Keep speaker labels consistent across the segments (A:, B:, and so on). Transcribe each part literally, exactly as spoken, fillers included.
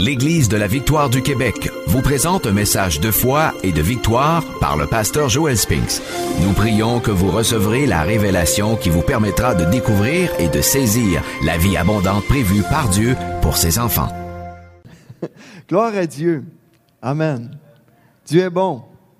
A: l'Église de la Victoire du Québec vous présente un message de foi et de victoire par le pasteur Joel Spinks. Nous prions que vous recevrez la révélation qui vous permettra de découvrir et de saisir la vie abondante prévue par Dieu pour ses enfants.
B: Gloire à Dieu. Amen. Dieu est bon.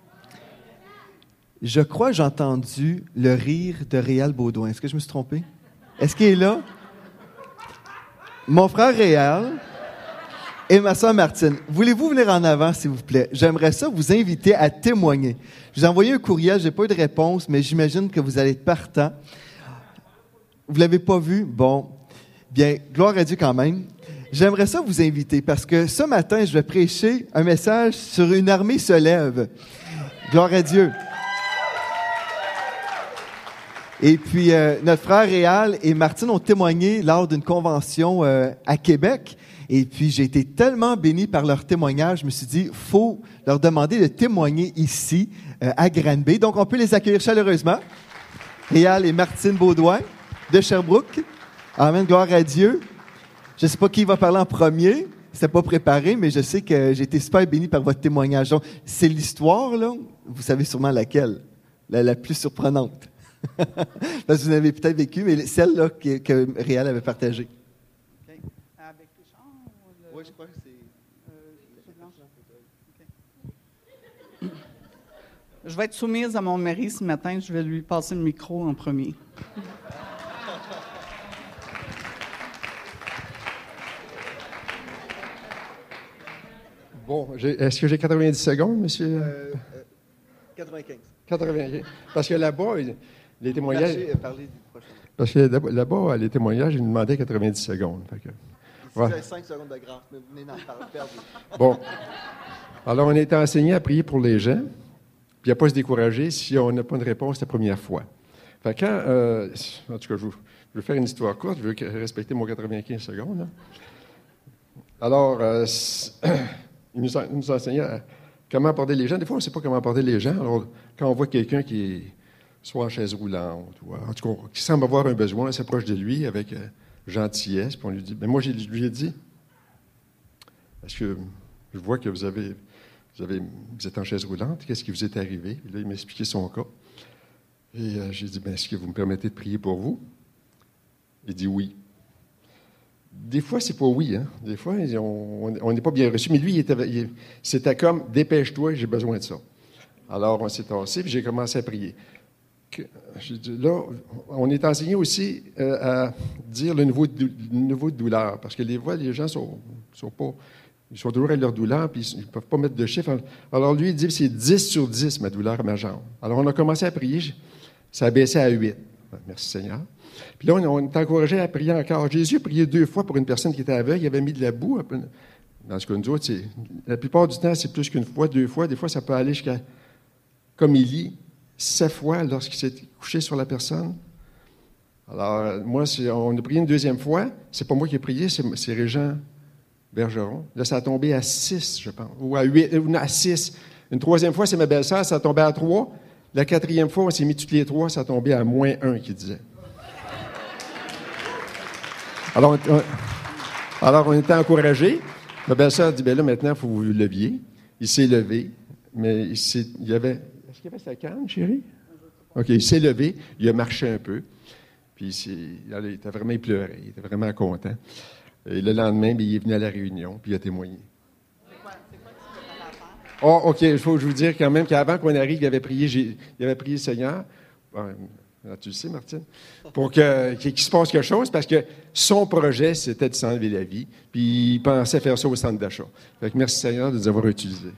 B: Je crois que j'ai entendu le rire de Réal Baudouin. Est-ce que je me suis trompé? Est-ce qu'il est là? Mon frère Réal et ma soeur Martine. Voulez-vous venir en avant, s'il vous plaît? J'aimerais ça vous inviter à témoigner. Je vous ai envoyé un courriel, je n'ai pas eu de réponse, mais j'imagine que vous allez être partant. Vous ne l'avez pas vu? Bon. Bien, gloire à Dieu quand même. J'aimerais ça vous inviter parce que ce matin, je vais prêcher un message sur une armée se lève. Gloire à Dieu. Et puis, euh, notre frère Réal et Martine ont témoigné lors d'une convention euh, à Québec. Et puis, j'ai été tellement béni par leur témoignage, je me suis dit, il faut leur demander de témoigner ici, euh, à Granby. Donc, on peut les accueillir chaleureusement. Réal et Martine Baudouin de Sherbrooke. Amen, gloire à Dieu. Je ne sais pas qui va parler en premier. C'était pas préparé, mais je sais que j'ai été super béni par votre témoignage. Donc, c'est l'histoire, là. Vous savez sûrement laquelle. La, la plus surprenante. Parce que vous avez peut-être vécu, mais celle-là que, que Réal avait partagée.
C: Okay. Avec Richard? Le...
B: Oui, je crois que c'est...
C: Euh, okay. Je vais être soumise à mon mari ce matin. Je vais lui passer le micro en premier.
D: Bon, j'ai, est-ce que j'ai quatre-vingt-dix secondes, monsieur?
B: Euh, euh, quatre-vingt-quinze.
D: quatre-vingt-quinze. Parce que là-bas, les témoignages...
B: Marché, euh, parlez du prochain.
D: Parce que là-bas, les témoignages, ils nous demandaient quatre-vingt-dix secondes. Fait que,
B: Ici,
D: ouais.
B: j'ai cinq secondes de grâce, mais vous venez d'en parler, perdre.
D: Bon. Alors, on a été enseigné à prier pour les gens, puis à ne pas se décourager si on n'a pas une réponse la première fois. Fait que quand... Euh, en tout cas, je, vous, je vais faire une histoire courte, je veux respecter mon quatre-vingt-quinze secondes. Là. Alors... Euh, Il nous, a, il nous enseignait à comment aborder les gens. Des fois, on ne sait pas comment aborder les gens. Alors, quand on voit quelqu'un qui est soit en chaise roulante, ou en tout cas, qui semble avoir un besoin, on s'approche de lui avec euh, gentillesse, puis on lui dit, ben moi, je lui ai dit, est-ce que je vois que vous avez, vous avez, vous êtes en chaise roulante, qu'est-ce qui vous est arrivé? Et là, il m'a expliqué son cas. Et euh, j'ai dit, ben, est-ce que vous me permettez de prier pour vous? Il dit oui. Des fois, c'est pas oui. Hein? Des fois, on n'est pas bien reçu. Mais lui, il était, il, c'était comme « dépêche-toi, j'ai besoin de ça ». Alors, on s'est tassé, puis j'ai commencé à prier. Que, dit, là, on est enseigné aussi euh, à dire le niveau, de, le niveau de douleur. Parce que des fois, les gens sont, sont pas... Ils sont toujours avec leur douleur, puis ils ne peuvent pas mettre de chiffre. Alors, lui, il dit « c'est dix sur dix, ma douleur à ma jambe ». Alors, on a commencé à prier. Ça a baissé à huit. Merci Seigneur. Puis là, on est encouragé à prier encore. Jésus a prié deux fois pour une personne qui était aveugle. Il avait mis de la boue. Dans ce cas, nous autres, c'est, la plupart du temps, c'est plus qu'une fois, deux fois. Des fois, ça peut aller jusqu'à, comme Élie, sept fois lorsqu'il s'est couché sur la personne. Alors, moi, c'est, on a prié une deuxième fois. C'est pas moi qui ai prié, c'est, c'est Régent Bergeron. Là, ça a tombé à six, je pense. Ou à huit, ou à six. Une troisième fois, c'est ma belle-sœur, ça a tombé à trois. La quatrième fois, on s'est mis toutes les trois, ça a tombé à moins un, qui disait. Alors, on, alors, on était encouragés. Ma belle-sœur dit, bien là, maintenant, il faut que vous vous leviez. Il s'est levé, mais il, s'est, il y avait... Est-ce qu'il y avait sa canne, chérie? OK, il s'est levé, il a marché un peu, puis il, il était vraiment il pleurait, il était vraiment content. Et le lendemain, bien, il est venu à la réunion, puis il a témoigné.
C: C'est quoi, c'est quoi que tu veux faire?
D: Oh, OK, il faut que je vous dire quand même qu'avant qu'on arrive, il avait prié, j'ai, il avait prié le Seigneur. Bon, tu le sais, Martine, pour que, qu'il se passe quelque chose, parce que son projet, c'était de s'enlever la vie, puis il pensait faire ça au centre d'achat. Fait que merci, Seigneur, de nous avoir utilisés.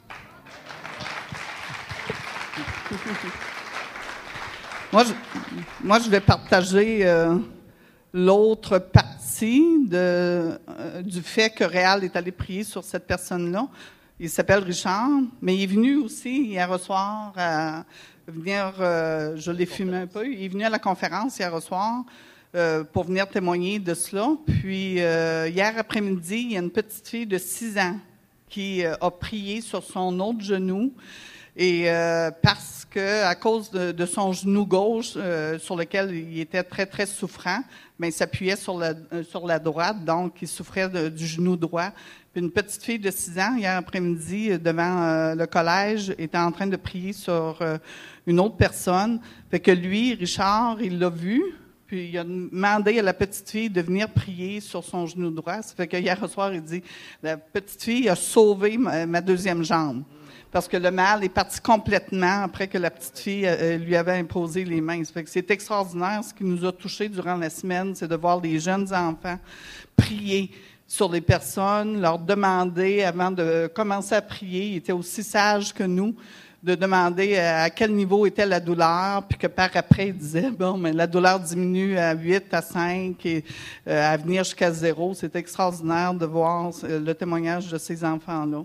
C: Moi, je, moi, je vais partager euh, l'autre partie de, euh, du fait que Réal est allé prier sur cette personne-là. Il s'appelle Richard, mais il est venu aussi hier soir à venir, euh, je l'ai filmé un peu, il est venu à la conférence hier soir euh, pour venir témoigner de cela. Puis euh, hier après-midi, il y a une petite fille de six ans qui euh, a prié sur son autre genou. Et euh, parce que à cause de, de son genou gauche, euh, sur lequel il était très, très souffrant, ben, il s'appuyait sur la, euh, sur la droite, donc il souffrait de, du genou droit. Puis une petite fille de six ans, hier après-midi, devant euh, le collège, était en train de prier sur euh, une autre personne. Fait que lui, Richard, il l'a vu, puis il a demandé à la petite fille de venir prier sur son genou droit. Ça fait que hier soir, il dit, la petite fille a sauvé ma, ma deuxième jambe. Parce que le mal est parti complètement après que la petite fille euh, lui avait imposé les mains. Ça fait que c'est extraordinaire. Ce qui nous a touchés durant la semaine, c'est de voir les jeunes enfants prier sur les personnes, leur demander, avant de commencer à prier, ils étaient aussi sages que nous, de demander à quel niveau était la douleur, puis que par après, ils disaient, bon, mais la douleur diminue à huit, à cinq, et euh, à venir jusqu'à zéro. C'est extraordinaire de voir le témoignage de ces enfants-là.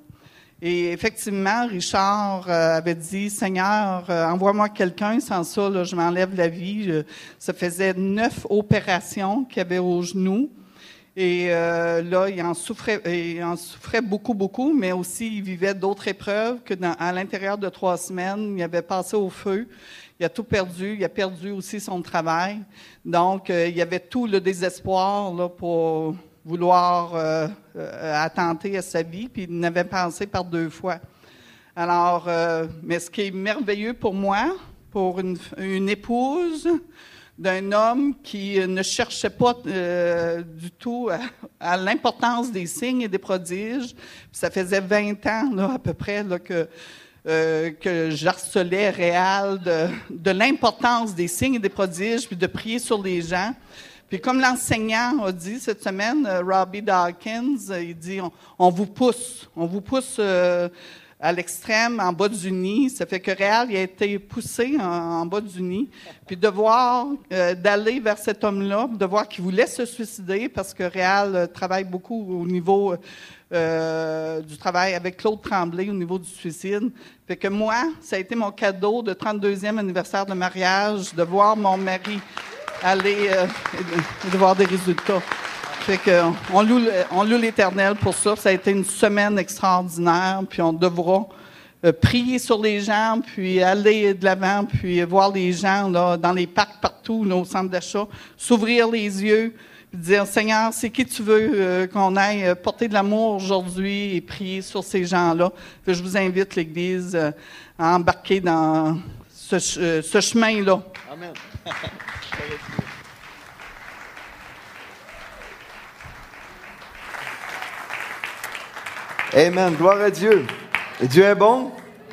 C: Et effectivement, Richard euh, avait dit, « Seigneur, euh, envoie-moi quelqu'un, sans ça, là, je m'enlève la vie. Je, » Ça faisait neuf opérations qu'il avait au genou. Et euh, là, il en souffrait, il en souffrait beaucoup, beaucoup, mais aussi il vivait d'autres épreuves que dans, à l'intérieur de trois semaines, il avait passé au feu. Il a tout perdu. Il a perdu aussi son travail. Donc, euh, il y avait tout le désespoir là, pour vouloir euh, euh, attenter à sa vie, puis il n'avait pensé par deux fois. Alors, euh, mais ce qui est merveilleux pour moi, pour une, une épouse d'un homme qui ne cherchait pas euh, du tout à, à l'importance des signes et des prodiges, puis ça faisait vingt ans là, à peu près là, que Euh, que j'harcelais Réal de, de l'importance des signes et des prodiges, puis de prier sur les gens. Puis comme l'enseignant a dit cette semaine, euh, Robbie Dawkins, euh, il dit, on, on vous pousse, on vous pousse euh, à l'extrême, en bas du nid. Ça fait que Réal il a été poussé en, en bas du nid. Puis de voir, euh, d'aller vers cet homme-là, de voir qu'il voulait se suicider, parce que Réal euh, travaille beaucoup au niveau euh, du travail avec Claude Tremblay, au niveau du suicide. Fait que moi, ça a été mon cadeau de trente-deuxième anniversaire de mariage, de voir mon mari aller euh, et de voir des résultats. Fait que on loue, on loue l'Éternel pour ça. Ça a été une semaine extraordinaire, puis on devra euh, prier sur les gens, puis aller de l'avant, puis voir les gens là dans les parcs partout, là, au centre d'achat, s'ouvrir les yeux, puis dire, Seigneur, c'est qui tu veux euh, qu'on aille porter de l'amour aujourd'hui et prier sur ces gens-là. Fait que je vous invite, l'Église, euh, à embarquer dans ce, euh, ce chemin-là.
B: Amen. Amen. Gloire à Dieu. Et Dieu est bon?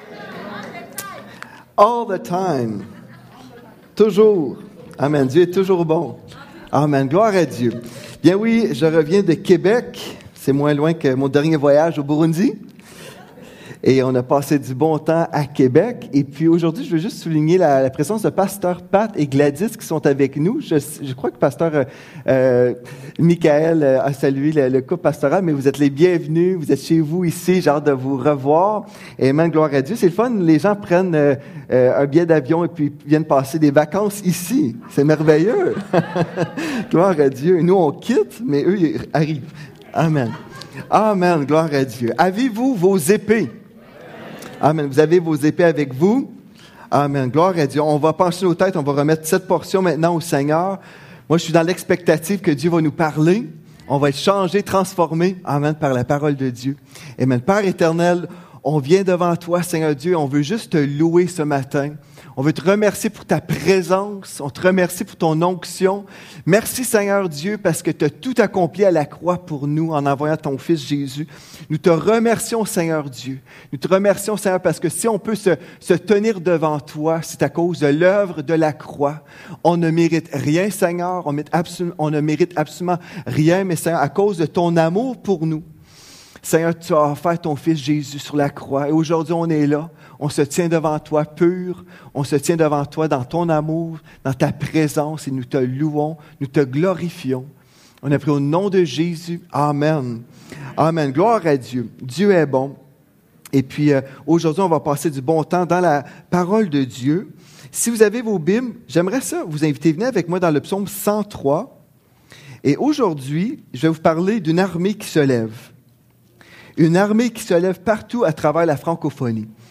B: All the time. Toujours. Amen. Dieu est toujours bon. Amen. Gloire à Dieu. Bien oui, je reviens de Québec. C'est moins loin que mon dernier voyage au Burundi. Et on a passé du bon temps à Québec. Et puis aujourd'hui, je veux juste souligner la, la présence de Pasteur Pat et Gladys qui sont avec nous. Je, je crois que Pasteur euh, Michael a salué le, le couple pastoral, mais vous êtes les bienvenus. Vous êtes chez vous ici. J'ai hâte de vous revoir. Et même gloire à Dieu. C'est le fun. Les gens prennent euh, un billet d'avion et puis viennent passer des vacances ici. C'est merveilleux. Gloire à Dieu. Nous, on quitte, mais eux, ils arrivent. Amen. Amen. Gloire à Dieu. Avez-vous vos épées? Amen. Vous avez vos épées avec vous. Amen. Gloire à Dieu. On va pencher nos têtes. On va remettre cette portion maintenant au Seigneur. Moi, je suis dans l'expectative que Dieu va nous parler. On va être changé, transformé. Amen. Par la parole de Dieu. Amen. Père éternel, on vient devant toi, Seigneur Dieu. On veut juste te louer ce matin. On veut te remercier pour ta présence. On te remercie pour ton onction. Merci, Seigneur Dieu, parce que tu as tout accompli à la croix pour nous en envoyant ton Fils Jésus. Nous te remercions, Seigneur Dieu. Nous te remercions, Seigneur, parce que si on peut se, se tenir devant toi, c'est à cause de l'œuvre de la croix. On ne mérite rien, Seigneur. On, absolu, on ne mérite absolument rien, mais Seigneur, à cause de ton amour pour nous, Seigneur, tu as offert ton Fils Jésus sur la croix. Et aujourd'hui, on est là. On se tient devant toi pur. On se tient devant toi dans ton amour, dans ta présence. Et nous te louons, nous te glorifions. On a pris au nom de Jésus. Amen. Amen. Gloire à Dieu. Dieu est bon. Et puis, euh, aujourd'hui, on va passer du bon temps dans la parole de Dieu. Si vous avez vos Bibles, j'aimerais ça vous inviter. Venez avec moi dans le psaume cent trois. Et aujourd'hui, je vais vous parler d'une armée qui se lève. Une armée qui se lève partout à travers la francophonie. Vous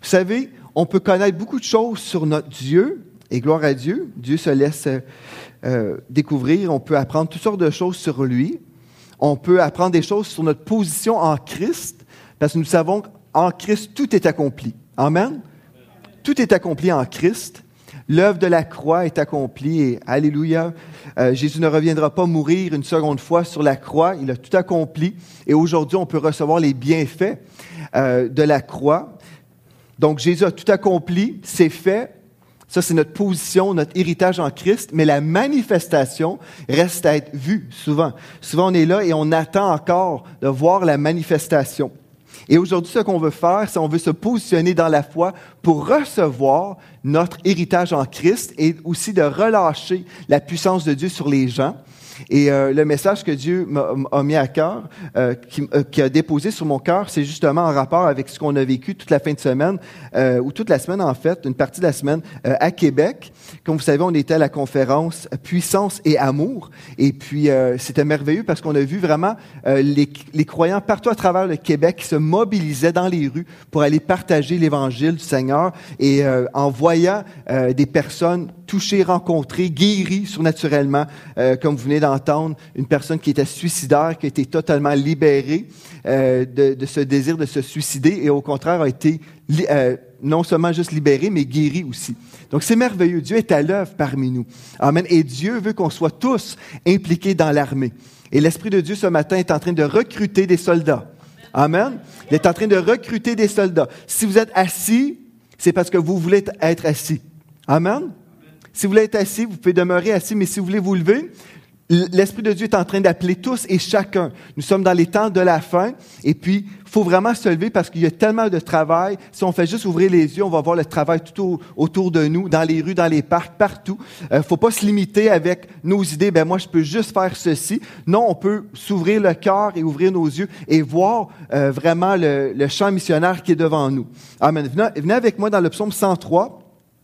B: Vous savez, on peut connaître beaucoup de choses sur notre Dieu, et gloire à Dieu, Dieu se laisse euh, découvrir, on peut apprendre toutes sortes de choses sur lui, on peut apprendre des choses sur notre position en Christ, parce que nous savons qu'en Christ, tout est accompli. Amen? Tout est accompli en Christ. L'œuvre de la croix est accomplie et alléluia, euh, Jésus ne reviendra pas mourir une seconde fois sur la croix, il a tout accompli et aujourd'hui on peut recevoir les bienfaits euh, de la croix. Donc Jésus a tout accompli, c'est fait, ça c'est notre position, notre héritage en Christ, mais la manifestation reste à être vue souvent. Souvent on est là et on attend encore de voir la manifestation. Et aujourd'hui, ce qu'on veut faire, c'est qu'on veut se positionner dans la foi pour recevoir notre héritage en Christ et aussi de relâcher la puissance de Dieu sur les gens. Et euh, le message que Dieu m'a, m'a mis à cœur, euh, qui, euh, qui a déposé sur mon cœur, c'est justement en rapport avec ce qu'on a vécu toute la fin de semaine, euh, ou toute la semaine en fait, une partie de la semaine euh, à Québec. Comme vous savez, on était à la conférence Puissance et Amour. Et puis, euh, c'était merveilleux parce qu'on a vu vraiment euh, les, les croyants partout à travers le Québec qui se mobilisaient dans les rues pour aller partager l'Évangile du Seigneur. Et euh, en voyant euh, des personnes touchées, rencontrées, guéries surnaturellement, euh, comme vous venez d'entendre, une personne qui était suicidaire, qui a été totalement libérée euh, de, de ce désir de se suicider et au contraire a été euh, non seulement juste libérée, mais guérie aussi. Donc c'est merveilleux. Dieu est à l'œuvre parmi nous. Amen. Et Dieu veut qu'on soit tous impliqués dans l'armée. Et l'Esprit de Dieu ce matin est en train de recruter des soldats. Amen. Il est en train de recruter des soldats. Si vous êtes assis, c'est parce que vous voulez être assis. Amen. Si vous voulez être assis, vous pouvez demeurer assis, mais si vous voulez vous lever, l'Esprit de Dieu est en train d'appeler tous et chacun. Nous sommes dans les temps de la fin et puis il faut vraiment se lever parce qu'il y a tellement de travail. Si on fait juste ouvrir les yeux, on va voir le travail tout au, autour de nous, dans les rues, dans les parcs, partout. Il euh, ne faut pas se limiter avec nos idées. Ben moi, je peux juste faire ceci. Non, on peut s'ouvrir le cœur et ouvrir nos yeux et voir euh, vraiment le, le champ missionnaire qui est devant nous. Amen. Venez, venez avec moi dans le psaume cent trois.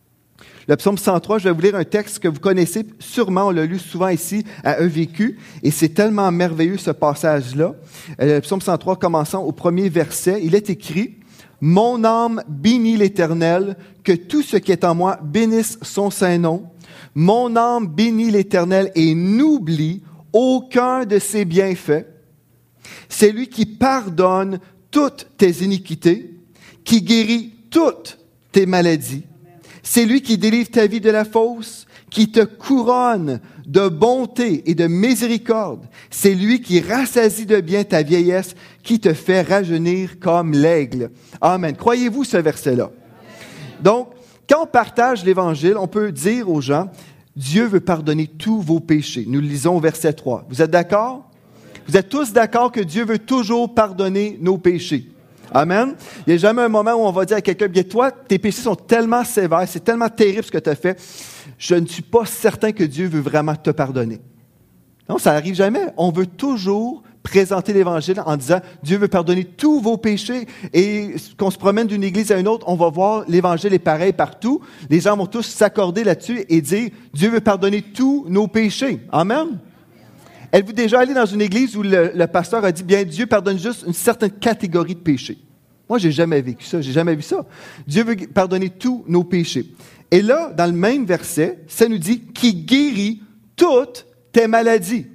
B: Le psaume cent trois, je vais vous lire un texte que vous connaissez sûrement, on l'a lu souvent ici à E V Q, et c'est tellement merveilleux ce passage-là. Le psaume cent trois, commençant au premier verset, il est écrit « Mon âme bénit l'Éternel, que tout ce qui est en moi bénisse son saint nom. Mon âme bénit l'Éternel et n'oublie aucun de ses bienfaits. C'est lui qui pardonne toutes tes iniquités, qui guérit toutes tes maladies. C'est lui qui délivre ta vie de la fosse, qui te couronne de bonté et de miséricorde. C'est lui qui rassasie de bien ta vieillesse, qui te fait rajeunir comme l'aigle. » Amen. Croyez-vous ce verset-là? Donc, quand on partage l'Évangile, on peut dire aux gens, Dieu veut pardonner tous vos péchés. Nous le lisons au verset trois. Vous êtes d'accord? Vous êtes tous d'accord que Dieu veut toujours pardonner nos péchés? Amen. Il n'y a jamais un moment où on va dire à quelqu'un, bien toi, tes péchés sont tellement sévères, c'est tellement terrible ce que tu as fait, je ne suis pas certain que Dieu veut vraiment te pardonner. Non, ça n'arrive jamais. On veut toujours présenter l'Évangile en disant, Dieu veut pardonner tous vos péchés. Et qu'on se promène d'une église à une autre, on va voir l'Évangile est pareil partout. Les gens vont tous s'accorder là-dessus et dire, Dieu veut pardonner tous nos péchés. Amen. Êtes-vous déjà allé dans une église où le, le pasteur a dit, bien, Dieu pardonne juste une certaine catégorie de péchés? Moi, j'ai jamais vécu ça, j'ai jamais vu ça. Dieu veut pardonner tous nos péchés. Et là, dans le même verset, ça nous dit, qui guérit toutes tes maladies.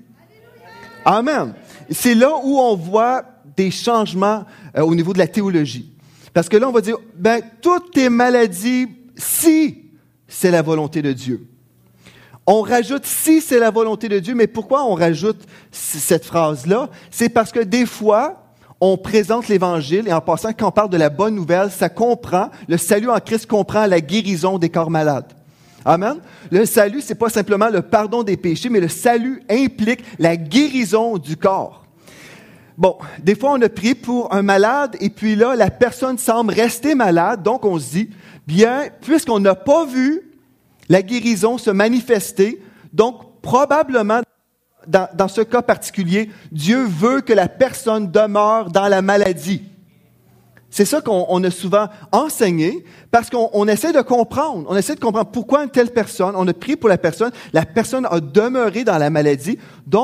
B: Amen. C'est là où on voit des changements euh, au niveau de la théologie. Parce que là, on va dire, ben, toutes tes maladies, si c'est la volonté de Dieu. On rajoute « si c'est la volonté de Dieu », mais pourquoi on rajoute cette phrase-là? C'est parce que des fois, on présente l'Évangile et en passant, quand on parle de la bonne nouvelle, ça comprend, le salut en Christ comprend la guérison des corps malades. Amen? Le salut, c'est pas simplement le pardon des péchés, mais le salut implique la guérison du corps. Bon, des fois, on a prié pour un malade et puis là, la personne semble rester malade, donc on se dit, bien, puisqu'on n'a pas vu la guérison se manifester, donc probablement, dans, dans ce cas particulier, Dieu veut que la personne demeure dans la maladie. C'est ça qu'on on a souvent enseigné, parce qu'on on essaie de comprendre, on essaie de comprendre pourquoi une telle personne, on a prié pour la personne, la personne a demeuré dans la maladie, donc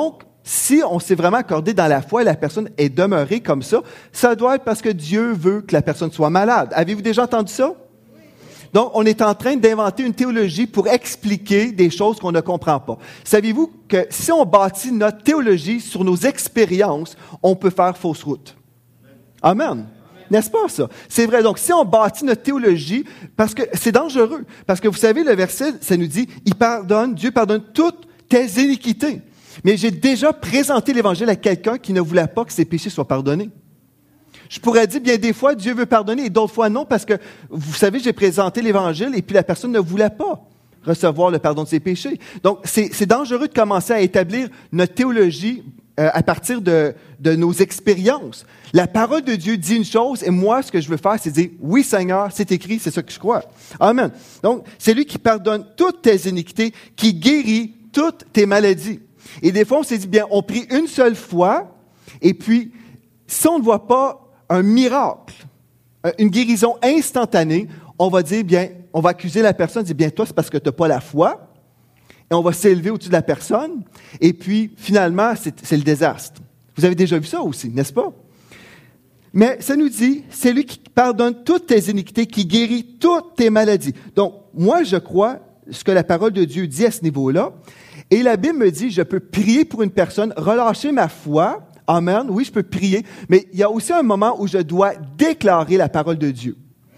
B: si on s'est vraiment accordé dans la foi et la personne est demeurée comme ça, ça doit être parce que Dieu veut que la personne soit malade. Avez-vous déjà entendu ça? Donc, on est en train d'inventer une théologie pour expliquer des choses qu'on ne comprend pas. Savez-vous que si on bâtit notre théologie sur nos expériences, on peut faire fausse route? Amen. N'est-ce pas ça? C'est vrai. Donc, si on bâtit notre théologie, parce que c'est dangereux, parce que vous savez, le verset, ça nous dit, il pardonne, Dieu pardonne toutes tes iniquités. Mais j'ai déjà présenté l'Évangile à quelqu'un qui ne voulait pas que ses péchés soient pardonnés. Je pourrais dire, bien des fois, Dieu veut pardonner et d'autres fois non, parce que, vous savez, j'ai présenté l'Évangile et puis la personne ne voulait pas recevoir le pardon de ses péchés. Donc, c'est, c'est dangereux de commencer à établir notre théologie euh, à partir de, de nos expériences. La parole de Dieu dit une chose et moi, ce que je veux faire, c'est dire, oui Seigneur, c'est écrit, c'est ça que je crois. Amen. Donc, c'est lui qui pardonne toutes tes iniquités, qui guérit toutes tes maladies. Et des fois, on s'est dit, bien, on prie une seule fois et puis, si on ne voit pas un miracle, une guérison instantanée, on va dire, bien, on va accuser la personne, dire, bien, toi, c'est parce que tu n'as pas la foi, et on va s'élever au-dessus de la personne, et puis, finalement, c'est, c'est le désastre. Vous avez déjà vu ça aussi, n'est-ce pas? Mais ça nous dit, c'est lui qui pardonne toutes tes iniquités, qui guérit toutes tes maladies. Donc, moi, je crois ce que la parole de Dieu dit à ce niveau-là, et la Bible me dit, je peux prier pour une personne, relâcher ma foi. Amen. Oui, je peux prier, mais il y a aussi un moment où je dois déclarer la parole de Dieu.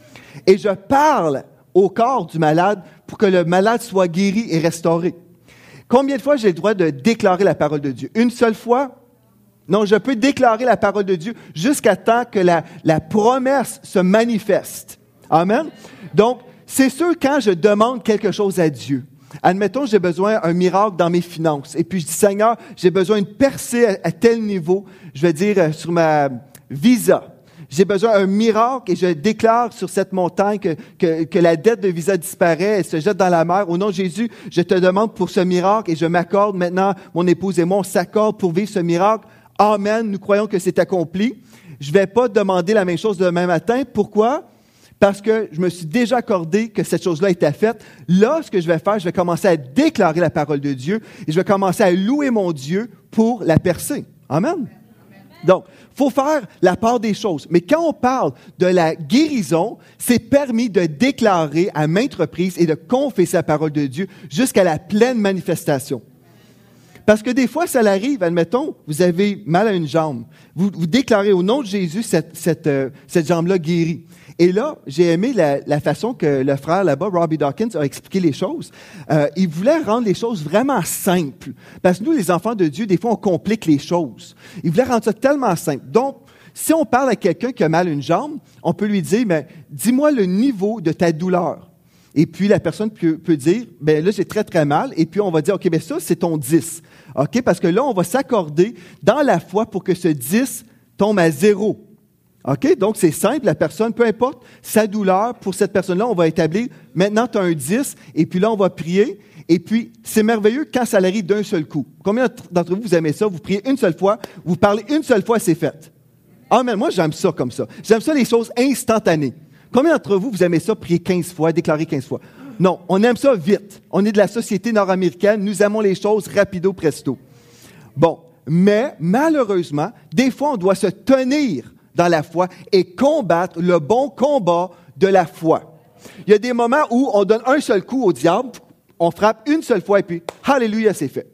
B: Et je parle au corps du malade pour que le malade soit guéri et restauré. Combien de fois j'ai le droit de déclarer la parole de Dieu? Une seule fois? Non, je peux déclarer la parole de Dieu jusqu'à temps que la, la promesse se manifeste. Amen. Donc, c'est sûr quand je demande quelque chose à Dieu. Admettons, j'ai besoin d'un miracle dans mes finances. Et puis, je dis, Seigneur, j'ai besoin d'une percée à, à tel niveau, je vais dire, euh, sur ma visa. J'ai besoin d'un miracle et je déclare sur cette montagne que, que, que la dette de visa disparaît, elle se jette dans la mer. Au nom de Jésus, je te demande pour ce miracle et je m'accorde maintenant, mon épouse et moi, on s'accorde pour vivre ce miracle. Amen, nous croyons que c'est accompli. Je ne vais pas demander la même chose demain matin. Pourquoi? Parce que je me suis déjà accordé que cette chose-là était faite. Là, ce que je vais faire, je vais commencer à déclarer la parole de Dieu et je vais commencer à louer mon Dieu pour la percer. Amen. Amen. Donc, il faut faire la part des choses. Mais quand on parle de la guérison, c'est permis de déclarer à maintes reprises et de confesser la parole de Dieu jusqu'à la pleine manifestation. Parce que des fois, ça arrive, admettons, vous avez mal à une jambe. Vous, vous déclarez au nom de Jésus cette, cette, euh, cette jambe-là guérie. Et là, j'ai aimé la, la façon que le frère là-bas, Robbie Dawkins, a expliqué les choses. Euh, il voulait rendre les choses vraiment simples. Parce que nous, les enfants de Dieu, des fois, on complique les choses. Il voulait rendre ça tellement simple. Donc, si on parle à quelqu'un qui a mal à une jambe, on peut lui dire, mais dis-moi le niveau de ta douleur. Et puis, la personne peut, peut dire, ben là, j'ai très, très mal. Et puis, on va dire, OK, ben ça, c'est ton dix. OK? Parce que là, on va s'accorder dans la foi pour que ce dix tombe à zéro. OK? Donc, c'est simple. La personne, peu importe sa douleur, pour cette personne-là, on va établir, maintenant, tu as un dix. Et puis là, on va prier. Et puis, c'est merveilleux quand ça arrive d'un seul coup. Combien d'entre vous, vous aimez ça? Vous priez une seule fois, vous parlez une seule fois, c'est fait. Ah, mais moi, j'aime ça comme ça. J'aime ça, les choses instantanées. Combien d'entre vous, vous aimez ça, prier quinze fois, déclarer quinze fois? Non, on aime ça vite. On est de la société nord-américaine. Nous aimons les choses rapido presto. Bon, mais malheureusement, des fois, on doit se tenir dans la foi et combattre le bon combat de la foi. Il y a des moments où on donne un seul coup au diable, on frappe une seule fois et puis, alléluia, c'est fait.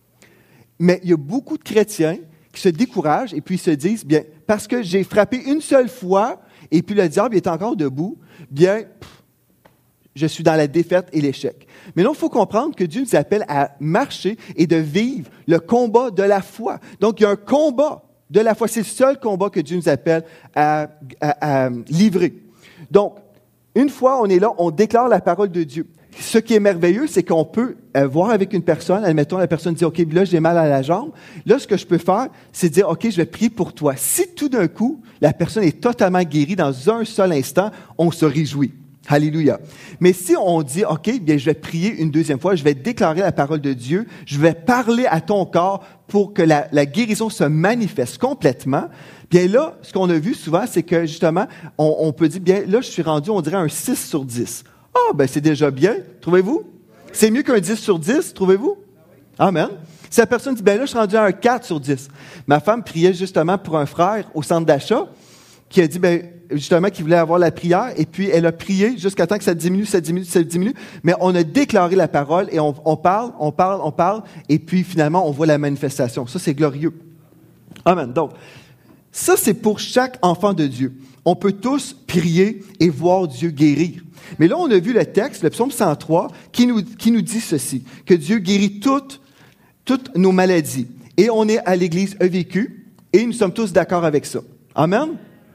B: Mais il y a beaucoup de chrétiens qui se découragent et puis se disent, bien, parce que j'ai frappé une seule fois et puis le diable est encore debout, bien, pff, je suis dans la défaite et l'échec. Mais non, il faut comprendre que Dieu nous appelle à marcher et de vivre le combat de la foi. Donc, il y a un combat de la foi. C'est le seul combat que Dieu nous appelle à, à, à livrer. Donc, une fois on est là, on déclare la parole de Dieu. Ce qui est merveilleux, c'est qu'on peut euh, voir avec une personne, admettons, la personne dit, OK, là, j'ai mal à la jambe. Là, ce que je peux faire, c'est dire, OK, je vais prier pour toi. Si tout d'un coup, la personne est totalement guérie dans un seul instant, on se réjouit. Alléluia. Mais si on dit, OK, bien, je vais prier une deuxième fois, je vais déclarer la parole de Dieu, je vais parler à ton corps pour que la, la guérison se manifeste complètement, bien là, ce qu'on a vu souvent, c'est que justement, on, on peut dire, bien, là, je suis rendu, on dirait un six sur dix. Ah, ben c'est déjà bien, trouvez-vous? C'est mieux qu'un dix sur dix, trouvez-vous? Amen. Si la personne dit, ben là, je suis rendu à un quatre sur dix. Ma femme priait justement pour un frère au centre d'achat qui a dit, ben justement, qu'il voulait avoir la prière, et puis elle a prié jusqu'à temps que ça diminue, ça diminue, ça diminue, mais on a déclaré la parole, et on, on parle, on parle, on parle, et puis finalement, on voit la manifestation. Ça, c'est glorieux. Amen. Donc, ça, c'est pour chaque enfant de Dieu. On peut tous prier et voir Dieu guérir. Mais là, on a vu le texte, le psaume cent trois, qui nous, qui nous dit ceci, que Dieu guérit toutes, toutes nos maladies. Et on est à l'Église E V Q, et nous sommes tous d'accord avec ça. Amen?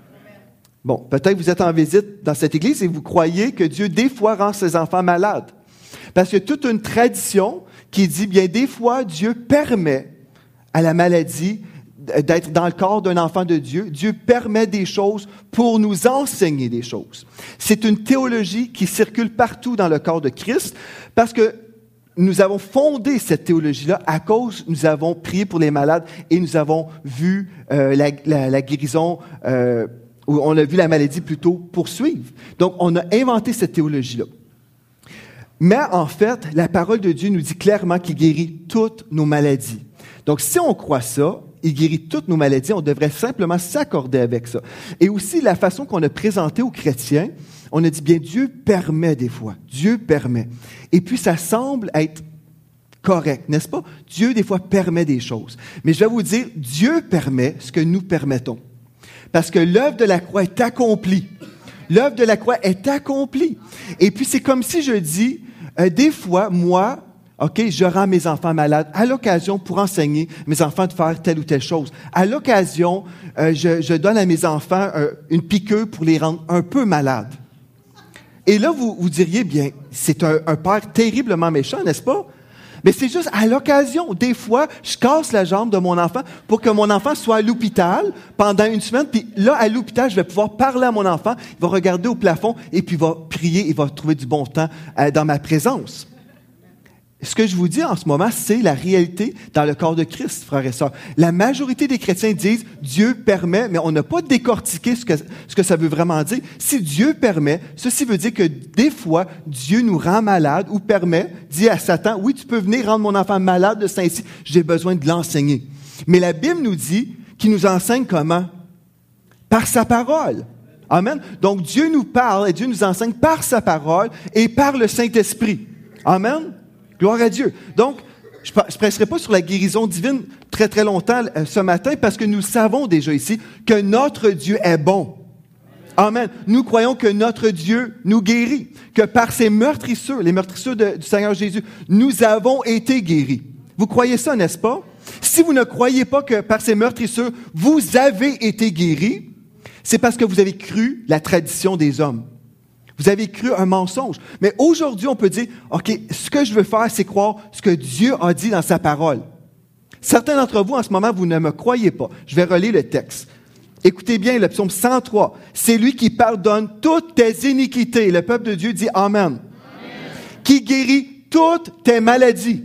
B: Bon, peut-être que vous êtes en visite dans cette église et vous croyez que Dieu, des fois, rend ses enfants malades. Parce qu'il y a toute une tradition qui dit, bien, des fois, Dieu permet à la maladie d'être dans le corps d'un enfant de Dieu. Dieu permet des choses pour nous enseigner des choses. C'est une théologie qui circule partout dans le corps de Christ parce que nous avons fondé cette théologie-là à cause, nous avons prié pour les malades et nous avons vu euh, la, la, la guérison euh, on a vu la maladie plutôt poursuivre. Donc, on a inventé cette théologie-là. Mais en fait, la parole de Dieu nous dit clairement qu'il guérit toutes nos maladies. Donc, si on croit ça, il guérit toutes nos maladies, on devrait simplement s'accorder avec ça. Et aussi, la façon qu'on a présenté aux chrétiens, on a dit, bien, Dieu permet des fois. Dieu permet. Et puis, ça semble être correct, n'est-ce pas? Dieu, des fois, permet des choses. Mais je vais vous dire, Dieu permet ce que nous permettons. Parce que l'œuvre de la croix est accomplie. L'œuvre de la croix est accomplie. Et puis, c'est comme si je dis, euh, des fois, moi, OK, je rends mes enfants malades à l'occasion pour enseigner mes enfants de faire telle ou telle chose. À l'occasion, euh, je, je donne à mes enfants euh, une piqûre pour les rendre un peu malades. Et là, vous, vous diriez, bien, c'est un, un père terriblement méchant, n'est-ce pas? Mais c'est juste à l'occasion. Des fois, je casse la jambe de mon enfant pour que mon enfant soit à l'hôpital pendant une semaine. Puis là, à l'hôpital, je vais pouvoir parler à mon enfant. Il va regarder au plafond et puis il va prier. Il va trouver du bon temps euh, dans ma présence. Ce que je vous dis en ce moment, c'est la réalité dans le corps de Christ, frères et sœurs. La majorité des chrétiens disent « Dieu permet », mais on n'a pas décortiqué ce que, ce que ça veut vraiment dire. Si Dieu permet, ceci veut dire que des fois, Dieu nous rend malades ou permet, dit à Satan « Oui, tu peux venir rendre mon enfant malade de Saint-Cy, j'ai besoin de l'enseigner. » Mais la Bible nous dit qu'il nous enseigne comment? Par sa parole. Amen. Donc Dieu nous parle et Dieu nous enseigne par sa parole et par le Saint-Esprit. Amen. Gloire à Dieu. Donc, je ne prêcherai pas sur la guérison divine très, très longtemps euh, ce matin parce que nous savons déjà ici que notre Dieu est bon. Amen. Nous croyons que notre Dieu nous guérit, que par ses meurtrissures, les meurtrissures de, du Seigneur Jésus, nous avons été guéris. Vous croyez ça, n'est-ce pas? Si vous ne croyez pas que par ses meurtrissures, vous avez été guéris, c'est parce que vous avez cru la tradition des hommes. Vous avez cru un mensonge. Mais aujourd'hui, on peut dire, OK, ce que je veux faire, c'est croire ce que Dieu a dit dans sa parole. Certains d'entre vous, en ce moment, vous ne me croyez pas. Je vais relire le texte. Écoutez bien le psaume cent trois. C'est lui qui pardonne toutes tes iniquités. Le peuple de Dieu dit Amen. Amen. Qui guérit toutes tes maladies.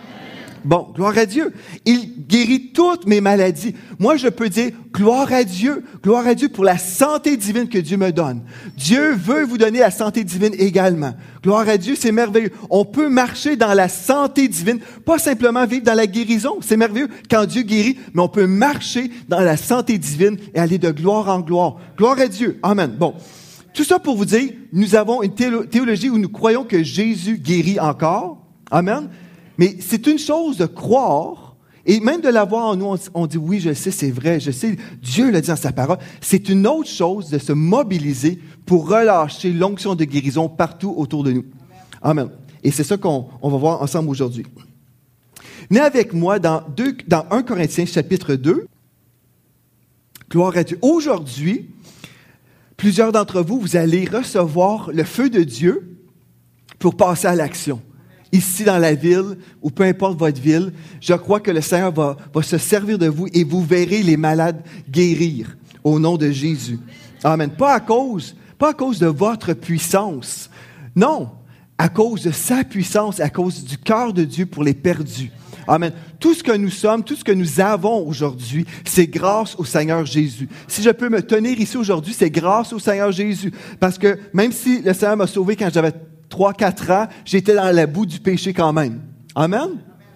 B: Bon, gloire à Dieu. Il guérit toutes mes maladies. Moi, je peux dire, gloire à Dieu. Gloire à Dieu pour la santé divine que Dieu me donne. Dieu veut vous donner la santé divine également. Gloire à Dieu, c'est merveilleux. On peut marcher dans la santé divine, pas simplement vivre dans la guérison. C'est merveilleux quand Dieu guérit, mais on peut marcher dans la santé divine et aller de gloire en gloire. Gloire à Dieu. Amen. Bon. Tout ça pour vous dire, nous avons une théologie où nous croyons que Jésus guérit encore. Amen. Mais c'est une chose de croire, et même de l'avoir en nous, on, on dit, oui, je sais, c'est vrai, je sais, Dieu l'a dit dans sa parole. C'est une autre chose de se mobiliser pour relâcher l'onction de guérison partout autour de nous. Amen. Et c'est ça qu'on on va voir ensemble aujourd'hui. Venez avec moi dans, deux, dans premier Corinthiens chapitre deux. Gloire à Dieu. Aujourd'hui, plusieurs d'entre vous, vous allez recevoir le feu de Dieu pour passer à l'action. Ici dans la ville, ou peu importe votre ville, je crois que le Seigneur va, va se servir de vous et vous verrez les malades guérir au nom de Jésus. Amen. Pas à cause, pas à cause de votre puissance. Non, à cause de sa puissance, à cause du cœur de Dieu pour les perdus. Amen. Tout ce que nous sommes, tout ce que nous avons aujourd'hui, c'est grâce au Seigneur Jésus. Si je peux me tenir ici aujourd'hui, c'est grâce au Seigneur Jésus. Parce que même si le Seigneur m'a sauvé quand j'avais trois, quatre ans, j'étais dans la boue du péché quand même. Amen?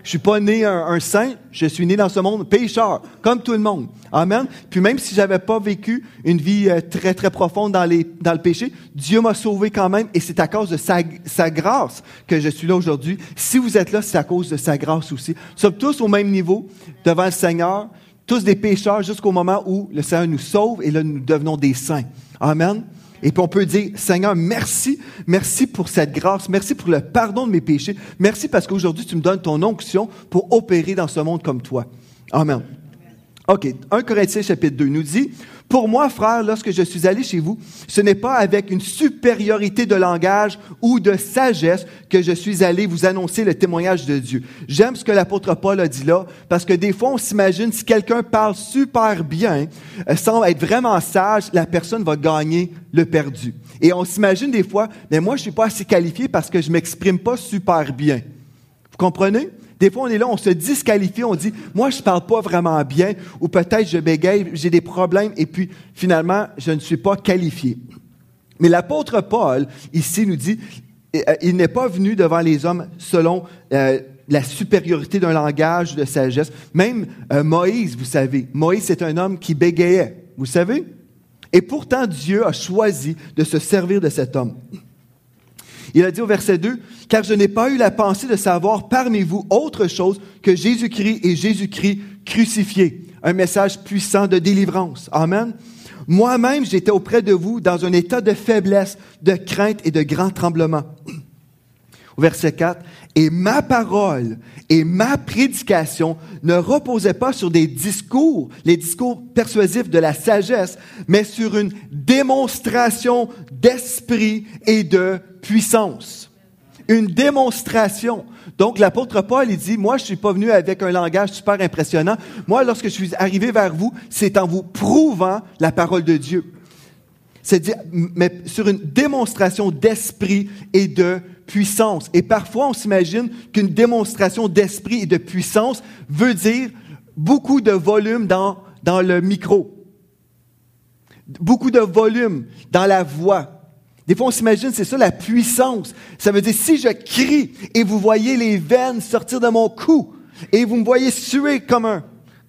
B: Je suis pas né un, un saint, je suis né dans ce monde pécheur, comme tout le monde. Amen. Puis même si j'avais pas vécu une vie euh, très, très profonde dans, les, dans le péché, Dieu m'a sauvé quand même et c'est à cause de sa, sa grâce que je suis là aujourd'hui. Si vous êtes là, c'est à cause de sa grâce aussi. Nous sommes tous au même niveau devant le Seigneur, tous des pécheurs jusqu'au moment où le Seigneur nous sauve et là, nous devenons des saints. Amen. Et puis on peut dire, Seigneur, merci, merci pour cette grâce, merci pour le pardon de mes péchés, merci parce qu'aujourd'hui tu me donnes ton onction pour opérer dans ce monde comme toi. Amen. OK, Premier Corinthiens chapitre deux nous dit, « Pour moi, frère, lorsque je suis allé chez vous, ce n'est pas avec une supériorité de langage ou de sagesse que je suis allé vous annoncer le témoignage de Dieu. » J'aime ce que l'apôtre Paul a dit là, parce que des fois, on s'imagine, si quelqu'un parle super bien, euh, semble être vraiment sage, la personne va gagner le perdu. Et on s'imagine des fois, mais moi, je suis pas assez qualifié parce que je m'exprime pas super bien. Vous comprenez? Des fois, on est là, on se disqualifie, on dit, moi, je parle pas vraiment bien, ou peut-être je bégaye, j'ai des problèmes, et puis finalement, je ne suis pas qualifié. Mais l'apôtre Paul, ici, nous dit, il n'est pas venu devant les hommes selon euh, la supériorité d'un langage de sagesse. Même euh, Moïse, vous savez, Moïse, c'est un homme qui bégayait, vous savez? Et pourtant, Dieu a choisi de se servir de cet homme. Il a dit au verset deux, « Car je n'ai pas eu la pensée de savoir parmi vous autre chose que Jésus-Christ et Jésus-Christ crucifié. » Un message puissant de délivrance. Amen. « Moi-même, j'étais auprès de vous dans un état de faiblesse, de crainte et de grand tremblement. » Au verset quatre, « Et ma parole et ma prédication ne reposaient pas sur des discours, les discours persuasifs de la sagesse, mais sur une démonstration d'esprit et de puissance. » Une démonstration. Donc, l'apôtre Paul, il dit, moi, je suis pas venu avec un langage super impressionnant. Moi, lorsque je suis arrivé vers vous, c'est en vous prouvant la parole de Dieu. C'est-à-dire, mais sur une démonstration d'esprit et de puissance. Et parfois, on s'imagine qu'une démonstration d'esprit et de puissance veut dire beaucoup de volume dans, dans le micro. Beaucoup de volume dans la voix. Des fois, on s'imagine, c'est ça la puissance. Ça veut dire, si je crie et vous voyez les veines sortir de mon cou et vous me voyez suer comme un...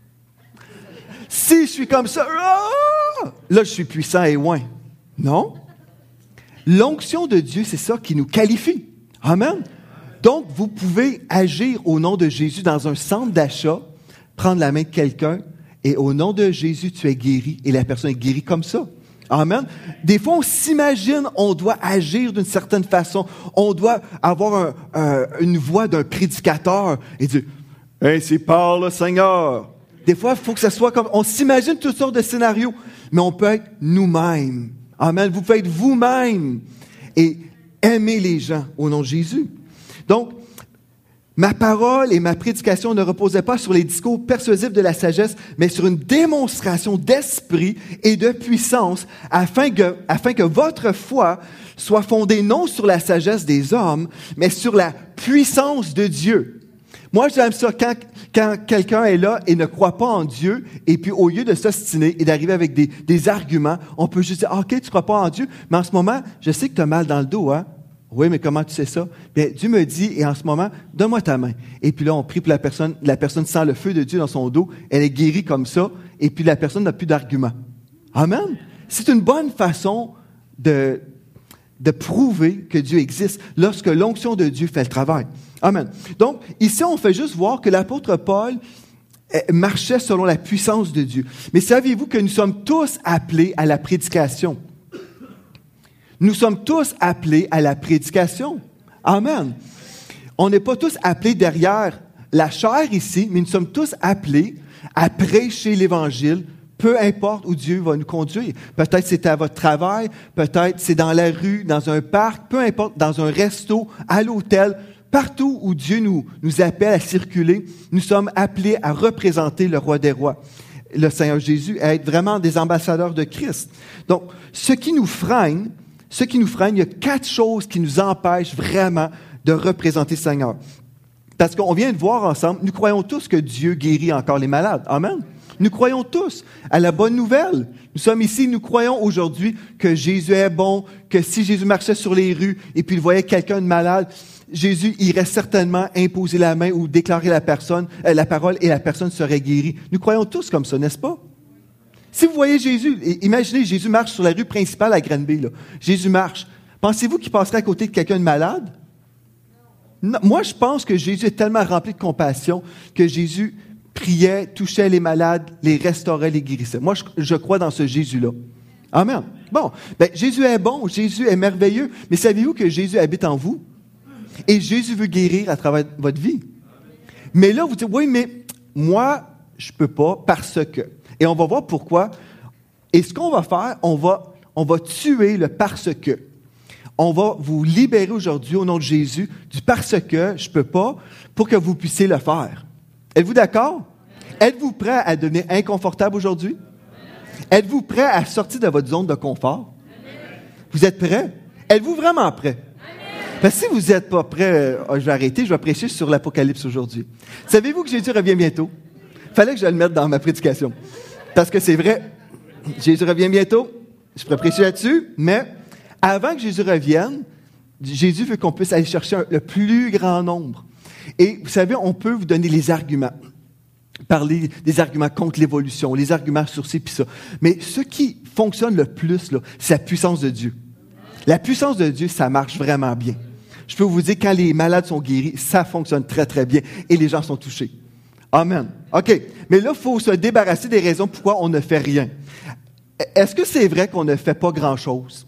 B: Si je suis comme ça, là, je suis puissant et loin. Non. L'onction de Dieu, c'est ça qui nous qualifie. Amen. Donc, vous pouvez agir au nom de Jésus dans un centre d'achat, prendre la main de quelqu'un et au nom de Jésus, tu es guéri et la personne est guérie comme ça. Amen. Des fois, on s'imagine, on doit agir d'une certaine façon. On doit avoir un, un, une voix d'un prédicateur et dire « Ainsi parle le Seigneur ». Des fois, il faut que ça soit comme... On s'imagine toutes sortes de scénarios, mais on peut être nous-mêmes. Amen. Vous pouvez être vous-même et aimer les gens au nom de Jésus. Donc, ma parole et ma prédication ne reposaient pas sur les discours persuasifs de la sagesse, mais sur une démonstration d'esprit et de puissance, afin que, afin que votre foi soit fondée non sur la sagesse des hommes, mais sur la puissance de Dieu. Moi, j'aime ça quand, quand quelqu'un est là et ne croit pas en Dieu, et puis au lieu de s'ostiner et d'arriver avec des, des arguments, on peut juste dire, ah, OK, tu ne crois pas en Dieu, mais en ce moment, je sais que tu as mal dans le dos, hein? Oui, mais comment tu sais ça? Bien, Dieu me dit, et en ce moment, donne-moi ta main. Et puis là, on prie pour la personne, la personne sent le feu de Dieu dans son dos, elle est guérie comme ça, et puis la personne n'a plus d'argument. Amen? C'est une bonne façon de, de prouver que Dieu existe lorsque l'onction de Dieu fait le travail. Amen. Donc, ici, on fait juste voir que l'apôtre Paul marchait selon la puissance de Dieu. Mais saviez-vous que nous sommes tous appelés à la prédication? Nous sommes tous appelés à la prédication. Amen. On n'est pas tous appelés derrière la chair ici, mais nous sommes tous appelés à prêcher l'Évangile, peu importe où Dieu va nous conduire. Peut-être c'est à votre travail, peut-être c'est dans la rue, dans un parc, peu importe, dans un resto, à l'hôtel, partout où Dieu nous, nous appelle à circuler, nous sommes appelés à représenter le roi des rois, le Seigneur Jésus, à être vraiment des ambassadeurs de Christ. Donc, ce qui nous freine, Ce qui nous freine, il y a quatre choses qui nous empêchent vraiment de représenter le Seigneur. Parce qu'on vient de voir ensemble, nous croyons tous que Dieu guérit encore les malades. Amen. Nous croyons tous à la bonne nouvelle. Nous sommes ici, nous croyons aujourd'hui que Jésus est bon, que si Jésus marchait sur les rues et puis il voyait quelqu'un de malade, Jésus irait certainement imposer la main ou déclarer la personne, euh, la parole et la personne serait guérie. Nous croyons tous comme ça, n'est-ce pas? Si vous voyez Jésus, imaginez Jésus marche sur la rue principale à Granby, là. Jésus marche. Pensez-vous qu'il passerait à côté de quelqu'un de malade? Non. Moi, je pense que Jésus est tellement rempli de compassion que Jésus priait, touchait les malades, les restaurait, les guérissait. Moi, je, je crois dans ce Jésus-là. Amen. Bon, ben, Jésus est bon, Jésus est merveilleux, mais savez-vous que Jésus habite en vous? Et Jésus veut guérir à travers votre vie. Mais là, vous dites, oui, mais moi, je ne peux pas parce que... Et on va voir pourquoi. Et ce qu'on va faire, on va, on va tuer le parce que. On va vous libérer aujourd'hui au nom de Jésus du parce que je ne peux pas pour que vous puissiez le faire. Êtes-vous d'accord? Êtes-vous prêt à devenir inconfortable aujourd'hui? Êtes-vous prêt à sortir de votre zone de confort? Vous êtes prêt? Êtes-vous vraiment prêt? Parce que si vous n'êtes pas prêt, je vais arrêter, je vais prêcher sur l'Apocalypse aujourd'hui. Savez-vous que Jésus revient bientôt? Il fallait que je le mette dans ma prédication. Parce que c'est vrai, Jésus revient bientôt. Je pourrais prêcher là-dessus, mais avant que Jésus revienne, Jésus veut qu'on puisse aller chercher le plus grand nombre. Et vous savez, on peut vous donner les arguments. Parler des arguments contre l'évolution, les arguments sur ci puis ça. Mais ce qui fonctionne le plus, là, c'est la puissance de Dieu. La puissance de Dieu, ça marche vraiment bien. Je peux vous dire, quand les malades sont guéris, ça fonctionne très, très bien et les gens sont touchés. Amen. OK. Mais là, il faut se débarrasser des raisons pourquoi on ne fait rien. Est-ce que c'est vrai qu'on ne fait pas grand-chose?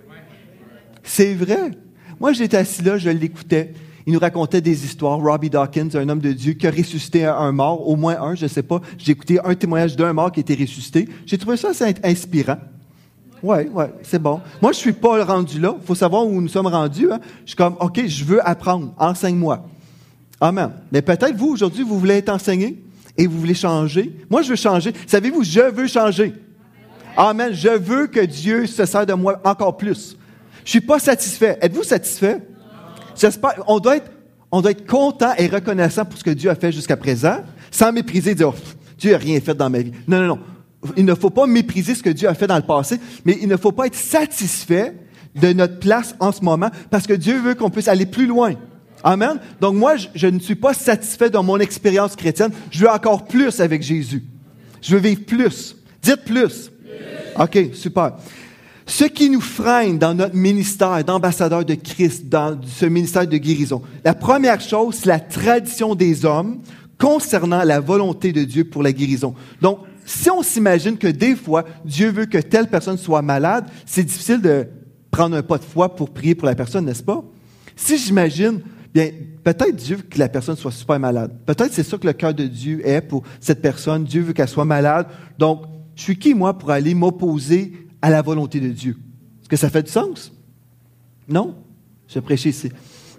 B: C'est vrai. Moi, j'étais assis là, je l'écoutais. Il nous racontait des histoires. Robbie Dawkins, un homme de Dieu qui a ressuscité un mort, au moins un, je ne sais pas. J'ai écouté un témoignage d'un mort qui a été ressuscité. J'ai trouvé ça assez inspirant. Oui, oui, c'est bon. Moi, je ne suis pas rendu là. Il faut savoir où nous sommes rendus. Hein. Je suis comme, OK, je veux apprendre. Enseigne-moi. Amen. Mais peut-être, vous, aujourd'hui, vous voulez être enseigné et vous voulez changer. Moi, je veux changer. Savez-vous, je veux changer. Amen. Je veux que Dieu se sert de moi encore plus. Je ne suis pas satisfait. Êtes-vous satisfait? J'espère. On doit être, on doit être content et reconnaissant pour ce que Dieu a fait jusqu'à présent, sans mépriser et dire, oh, Dieu n'a rien fait dans ma vie. Non, non, non. Il ne faut pas mépriser ce que Dieu a fait dans le passé, mais il ne faut pas être satisfait de notre place en ce moment, parce que Dieu veut qu'on puisse aller plus loin. Amen. Donc moi, je, je ne suis pas satisfait de mon expérience chrétienne. Je veux encore plus avec Jésus. Je veux vivre plus. Dites plus. plus. OK, super. Ce qui nous freine dans notre ministère d'ambassadeur de Christ, dans ce ministère de guérison, la première chose, c'est la tradition des hommes concernant la volonté de Dieu pour la guérison. Donc, si on s'imagine que des fois, Dieu veut que telle personne soit malade, c'est difficile de prendre un pas de foi pour prier pour la personne, n'est-ce pas? Si j'imagine, bien, peut-être Dieu veut que la personne soit super malade. Peut-être c'est ça que le cœur de Dieu est pour cette personne. Dieu veut qu'elle soit malade. Donc, je suis qui, moi, pour aller m'opposer à la volonté de Dieu? Est-ce que ça fait du sens? Non? Je vais prêcher ici.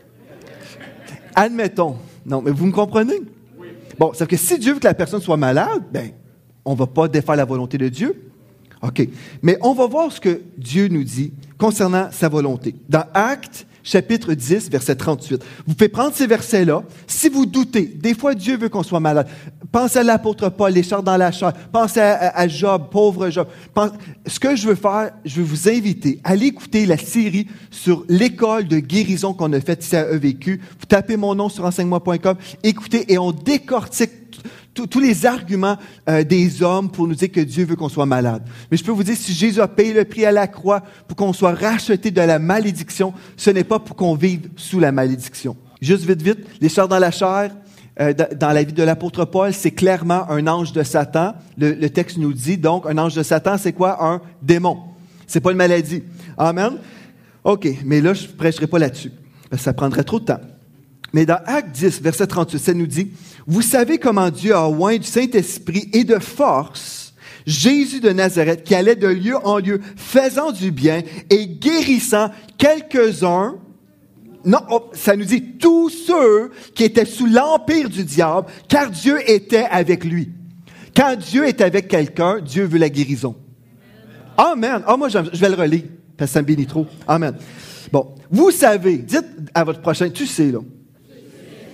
B: Admettons. Non, mais vous me comprenez? Oui. Bon, c'est que si Dieu veut que la personne soit malade, bien, on ne va pas défaire la volonté de Dieu. OK. Mais on va voir ce que Dieu nous dit concernant sa volonté. Dans Actes, chapitre dix, verset trente-huit. Vous pouvez prendre ces versets-là. Si vous doutez, des fois Dieu veut qu'on soit malade. Pensez à l'apôtre Paul, les charres dans la chair. Pensez à, à, à Job, pauvre Job. Pense, ce que je veux faire, je veux vous inviter à aller écouter la série sur l'école de guérison qu'on a faite ici à E V Q. Vous tapez mon nom sur enseigne moi point com, écoutez et on décortique tous les arguments euh, des hommes pour nous dire que Dieu veut qu'on soit malade. Mais je peux vous dire, si Jésus a payé le prix à la croix pour qu'on soit racheté de la malédiction, ce n'est pas pour qu'on vive sous la malédiction. Juste vite, vite, les charres dans la chair, euh, dans la vie de l'apôtre Paul, c'est clairement un ange de Satan. Le, le texte nous dit, donc, un ange de Satan, c'est quoi? Un démon. C'est pas une maladie. Amen? OK, mais là, je ne prêcherai pas là-dessus, parce que ça prendrait trop de temps. Mais dans Actes dix, verset trente-huit, ça nous dit, « Vous savez comment Dieu a oint du Saint-Esprit et de force Jésus de Nazareth, qui allait de lieu en lieu, faisant du bien et guérissant quelques-uns. » Non, oh, ça nous dit tous ceux qui étaient sous l'empire du diable, car Dieu était avec lui. Quand Dieu est avec quelqu'un, Dieu veut la guérison. Amen. Ah, moi, je vais le relire, parce que ça me bénit trop. Amen. Bon, vous savez, dites à votre prochain, tu sais, là.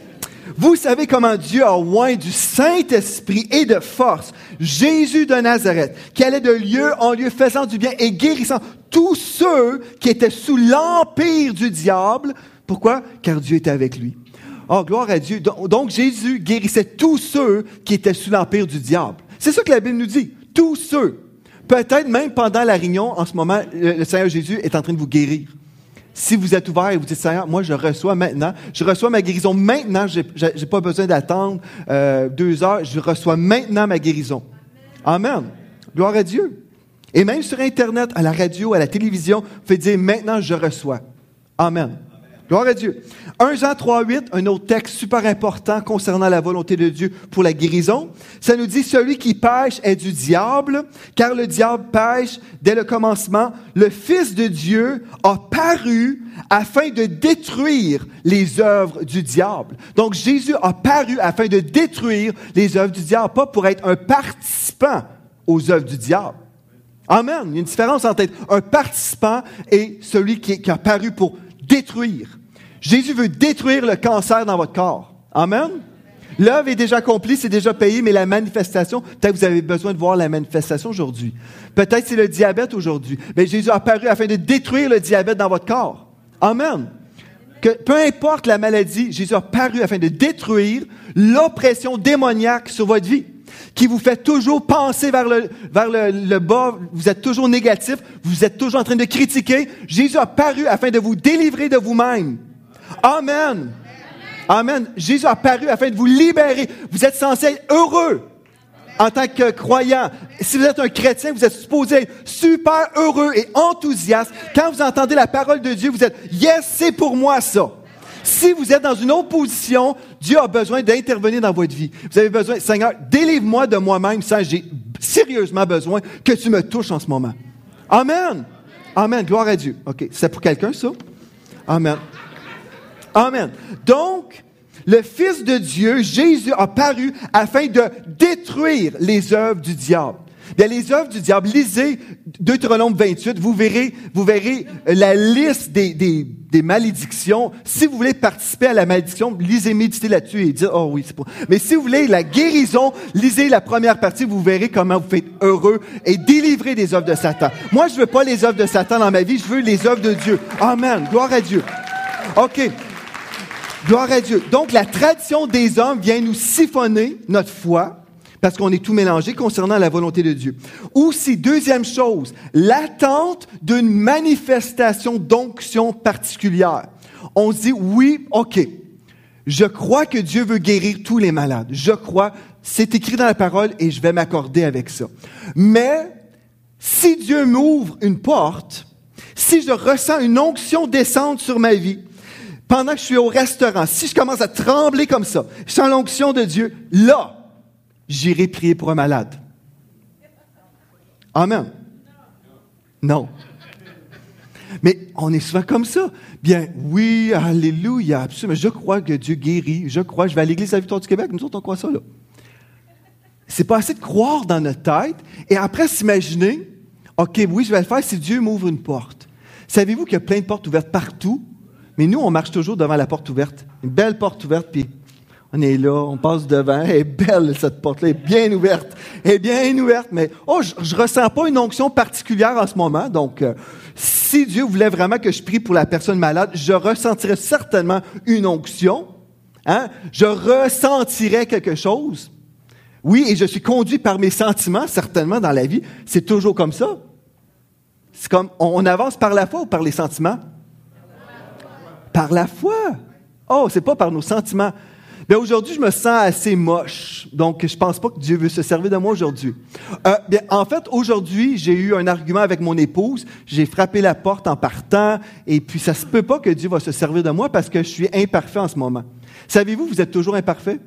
B: Vous savez comment Dieu a oint du Saint-Esprit et de force Jésus de Nazareth, qui allait de lieu en lieu faisant du bien et guérissant tous ceux qui étaient sous l'empire du diable. Pourquoi? Car Dieu était avec lui. Oh, gloire à Dieu. Donc, Jésus guérissait tous ceux qui étaient sous l'empire du diable. C'est ça que la Bible nous dit. Tous ceux. Peut-être même pendant la réunion, en ce moment, le Seigneur Jésus est en train de vous guérir. Si vous êtes ouvert et vous dites, Seigneur, moi, je reçois maintenant, je reçois ma guérison maintenant, je n'ai pas besoin d'attendre euh, deux heures, je reçois maintenant ma guérison. Amen. Gloire à Dieu. Et même sur Internet, à la radio, à la télévision, vous pouvez dire, maintenant, je reçois. Amen. Gloire à Dieu. un Jean trois huit, un autre texte super important concernant la volonté de Dieu pour la guérison. Ça nous dit, celui qui pêche est du diable, car le diable pêche dès le commencement. Le Fils de Dieu a paru afin de détruire les œuvres du diable. Donc, Jésus a paru afin de détruire les œuvres du diable, pas pour être un participant aux œuvres du diable. Amen. Il y a une différence entre être un participant et celui qui, qui a paru pour détruire. Jésus veut détruire le cancer dans votre corps. Amen. L'œuvre est déjà accomplie, c'est déjà payé, mais la manifestation, peut-être que vous avez besoin de voir la manifestation aujourd'hui. Peut-être que c'est le diabète aujourd'hui. Mais Jésus a apparu afin de détruire le diabète dans votre corps. Amen. Que, peu importe la maladie, Jésus a apparu afin de détruire l'oppression démoniaque sur votre vie, qui vous fait toujours penser vers le, vers le, le bas, vous êtes toujours négatif, vous êtes toujours en train de critiquer. Jésus a apparu afin de vous délivrer de vous-même. Amen. Amen. Jésus a apparu afin de vous libérer. Vous êtes censé être heureux en tant que croyant. Si vous êtes un chrétien, vous êtes supposé être super heureux et enthousiaste. Quand vous entendez la parole de Dieu, vous êtes « Yes, c'est pour moi ça ». Si vous êtes dans une autre position, Dieu a besoin d'intervenir dans votre vie. Vous avez besoin, Seigneur, délivre-moi de moi-même, ça, j'ai sérieusement besoin que tu me touches en ce moment. Amen. Amen. Gloire à Dieu. OK. C'est pour quelqu'un, ça? Amen. Amen. Donc, le Fils de Dieu, Jésus, a paru afin de détruire les œuvres du diable. Bien, les œuvres du diable, lisez Deutéronome vingt-huit, vous verrez, vous verrez la liste des, des, des malédictions. Si vous voulez participer à la malédiction, lisez, méditez là-dessus et dites, oh oui, c'est pas. Mais si vous voulez la guérison, lisez la première partie, vous verrez comment vous faites heureux et délivrés des œuvres de Satan. Moi, je veux pas les œuvres de Satan dans ma vie, je veux les œuvres de Dieu. Amen. Gloire à Dieu. OK. Gloire à Dieu. Donc, la tradition des hommes vient nous siphonner notre foi, parce qu'on est tout mélangé concernant la volonté de Dieu. Aussi, deuxième chose, l'attente d'une manifestation d'onction particulière. On se dit, oui, OK, je crois que Dieu veut guérir tous les malades. Je crois, c'est écrit dans la parole et je vais m'accorder avec ça. Mais, si Dieu m'ouvre une porte, si je ressens une onction descendre sur ma vie, pendant que je suis au restaurant, si je commence à trembler comme ça, je sens l'onction de Dieu, là, j'irai prier pour un malade. Amen. Non. Mais on est souvent comme ça. Bien, oui, alléluia, absolument. Je crois que Dieu guérit. Je crois, je vais à l'Église de la Victoire du Québec. Nous autres, on croit ça, là. C'est pas assez de croire dans notre tête et après s'imaginer, OK, oui, je vais le faire si Dieu m'ouvre une porte. Savez-vous qu'il y a plein de portes ouvertes partout? Mais nous, on marche toujours devant la porte ouverte. Une belle porte ouverte, puis on est là, on passe devant. Elle est belle, cette porte-là, elle est bien ouverte. Elle est bien ouverte, mais oh, je, je ressens pas une onction particulière en ce moment. Donc, euh, si Dieu voulait vraiment que je prie pour la personne malade, je ressentirais certainement une onction. Hein? Je ressentirais quelque chose. Oui, et je suis conduit par mes sentiments, certainement, dans la vie. C'est toujours comme ça. C'est comme, on, on avance par la foi ou par les sentiments? Par la foi. Oh, c'est pas par nos sentiments. Bien, aujourd'hui, je me sens assez moche. Donc, je pense pas que Dieu veut se servir de moi aujourd'hui. Euh, bien, en fait, aujourd'hui, j'ai eu un argument avec mon épouse. J'ai frappé la porte en partant. Et puis, ça se peut pas que Dieu va se servir de moi parce que je suis imparfait en ce moment. Savez-vous, vous êtes toujours imparfait?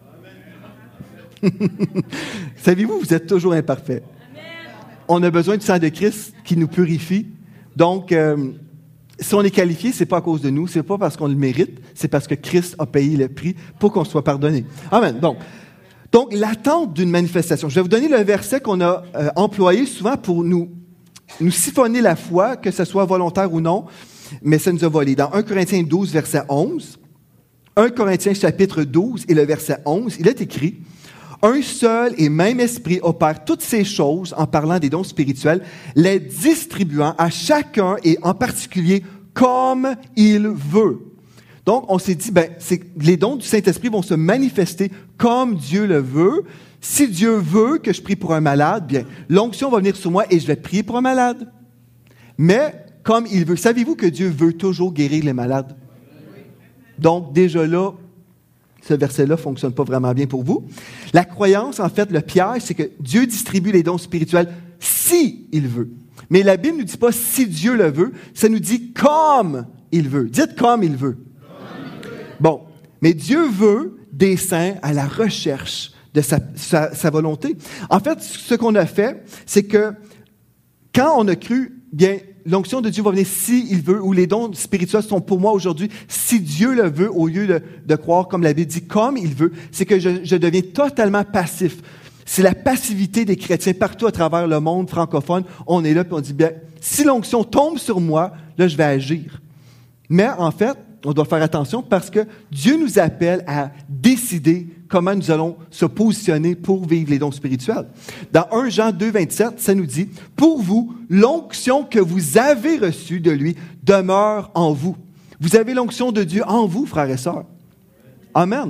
B: Savez-vous, vous êtes toujours imparfait. On a besoin du sang de Christ qui nous purifie. Donc, euh, si on est qualifié, c'est pas à cause de nous, c'est pas parce qu'on le mérite, c'est parce que Christ a payé le prix pour qu'on soit pardonné. Amen. Donc, donc l'attente d'une manifestation. Je vais vous donner le verset qu'on a euh, employé souvent pour nous, nous siphonner la foi, que ce soit volontaire ou non, mais ça nous a volé. Dans un Corinthiens douze, verset onze, un Corinthiens chapitre douze et le verset onze, il est écrit « Un seul et même esprit opère toutes ces choses en parlant des dons spirituels, les distribuant à chacun et en particulier comme il veut. » Donc, on s'est dit, ben, c'est, les dons du Saint-Esprit vont se manifester comme Dieu le veut. Si Dieu veut que je prie pour un malade, bien, l'onction va venir sur moi et je vais prier pour un malade. Mais, comme il veut. Savez-vous que Dieu veut toujours guérir les malades? Donc, déjà là, ce verset-là ne fonctionne pas vraiment bien pour vous. La croyance, en fait, le piège, c'est que Dieu distribue les dons spirituels si il veut. Mais la Bible ne nous dit pas si Dieu le veut, ça nous dit comme il veut. Dites comme il veut. Bon, mais Dieu veut des saints à la recherche de sa, sa, sa volonté. En fait, ce qu'on a fait, c'est que quand on a cru, bien, l'onction de Dieu va venir si il veut, ou les dons spirituels sont pour moi aujourd'hui, si Dieu le veut, au lieu de, de croire, comme la Bible dit, comme il veut, c'est que je, je deviens totalement passif. C'est la passivité des chrétiens partout à travers le monde francophone. On est là et on dit, bien, si l'onction tombe sur moi, là, je vais agir. Mais en fait, on doit faire attention parce que Dieu nous appelle à décider comment nous allons se positionner pour vivre les dons spirituels. Dans premier Jean deux, vingt-sept, ça nous dit, « Pour vous, l'onction que vous avez reçue de lui demeure en vous. » Vous avez l'onction de Dieu en vous, frères et sœurs. Amen.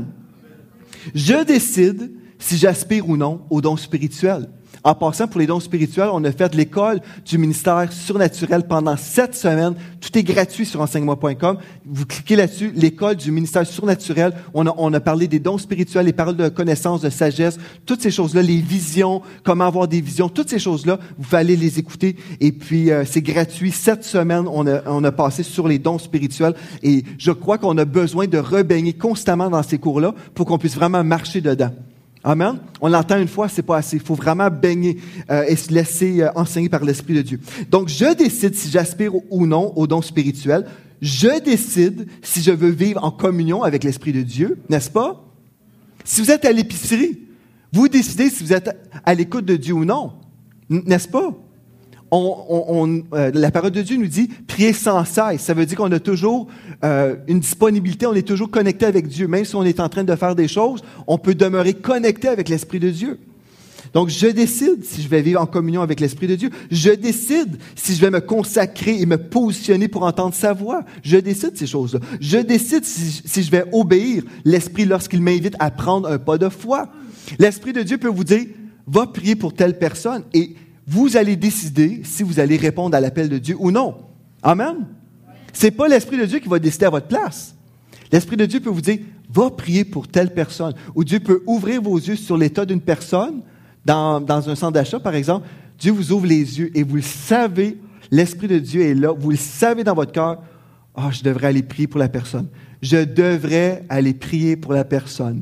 B: Je décide si j'aspire ou non aux dons spirituels. En passant, pour les dons spirituels, on a fait l'école du ministère surnaturel pendant sept semaines. Tout est gratuit sur enseignement point com. Vous cliquez là-dessus, l'école du ministère surnaturel. On a, on a parlé des dons spirituels, les paroles de connaissance, de sagesse, toutes ces choses-là, les visions, comment avoir des visions, toutes ces choses-là, vous allez les écouter. Et puis, euh, c'est gratuit. Sept semaines, on a, on a passé sur les dons spirituels. Et je crois qu'on a besoin de rebaigner constamment dans ces cours-là pour qu'on puisse vraiment marcher dedans. Amen. On l'entend une fois, c'est pas assez. Il faut vraiment baigner euh, et se laisser euh, enseigner par l'Esprit de Dieu. Donc, je décide si j'aspire ou non aux dons spirituels. Je décide si je veux vivre en communion avec l'Esprit de Dieu, n'est-ce pas? Si vous êtes à l'épicerie, vous décidez si vous êtes à l'écoute de Dieu ou non, n'est-ce pas? On, on, on, euh, la parole de Dieu nous dit « prier sans cesse ». Ça veut dire qu'on a toujours euh, une disponibilité, on est toujours connecté avec Dieu. Même si on est en train de faire des choses, on peut demeurer connecté avec l'Esprit de Dieu. Donc, je décide si je vais vivre en communion avec l'Esprit de Dieu. Je décide si je vais me consacrer et me positionner pour entendre sa voix. Je décide ces choses-là. Je décide si, si je vais obéir l'Esprit lorsqu'il m'invite à prendre un pas de foi. L'Esprit de Dieu peut vous dire « va prier pour telle personne » et vous allez décider si vous allez répondre à l'appel de Dieu ou non. Amen. C'est pas l'Esprit de Dieu qui va décider à votre place. L'Esprit de Dieu peut vous dire, va prier pour telle personne. Ou Dieu peut ouvrir vos yeux sur l'état d'une personne, dans, dans un centre d'achat, par exemple. Dieu vous ouvre les yeux et vous le savez, l'Esprit de Dieu est là. Vous le savez dans votre cœur, ah, oh, je devrais aller prier pour la personne. Je devrais aller prier pour la personne.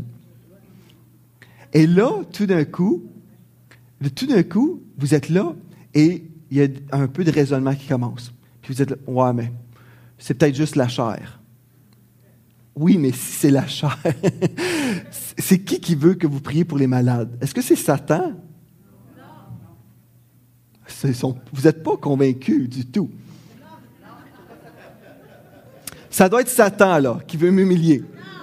B: Et là, tout d'un coup, tout d'un coup, vous êtes là et il y a un peu de raisonnement qui commence. Puis vous êtes là, ouais, mais c'est peut-être juste la chair. Oui, mais si c'est la chair, c'est qui qui veut que vous priez pour les malades? Est-ce que c'est Satan? Non. Son, vous n'êtes pas convaincu du tout. Ça doit être Satan, là, qui veut m'humilier.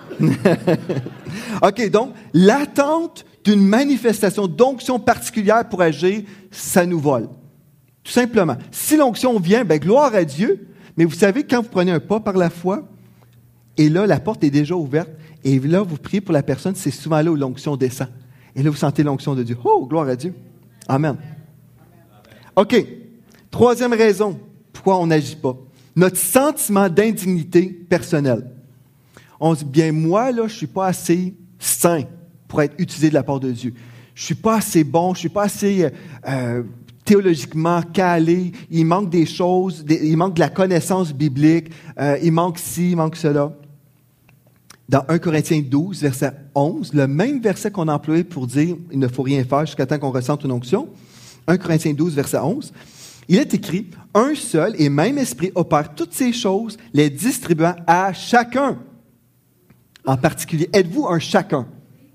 B: OK, donc, l'attente d'une manifestation d'onction particulière pour agir, ça nous vole. Tout simplement. Si l'onction vient, bien, gloire à Dieu, mais vous savez, quand vous prenez un pas par la foi, et là, la porte est déjà ouverte, et là, vous priez pour la personne, c'est souvent là où l'onction descend. Et là, vous sentez l'onction de Dieu. Oh, gloire à Dieu. Amen. OK. Troisième raison pourquoi on n'agit pas. Notre sentiment d'indignité personnelle. On se dit, bien, moi, là, je ne suis pas assez saint pour être utilisé de la part de Dieu. Je ne suis pas assez bon, je ne suis pas assez euh, théologiquement calé. Il manque des choses, des, il manque de la connaissance biblique, euh, il manque ci, il manque cela. Dans premier Corinthiens douze, verset onze, le même verset qu'on a employé pour dire « il ne faut rien faire jusqu'à temps qu'on ressente une onction », premier Corinthiens douze, verset onze, il est écrit « Un seul et même esprit opère toutes ces choses, les distribuant à chacun. » En particulier, êtes-vous un chacun?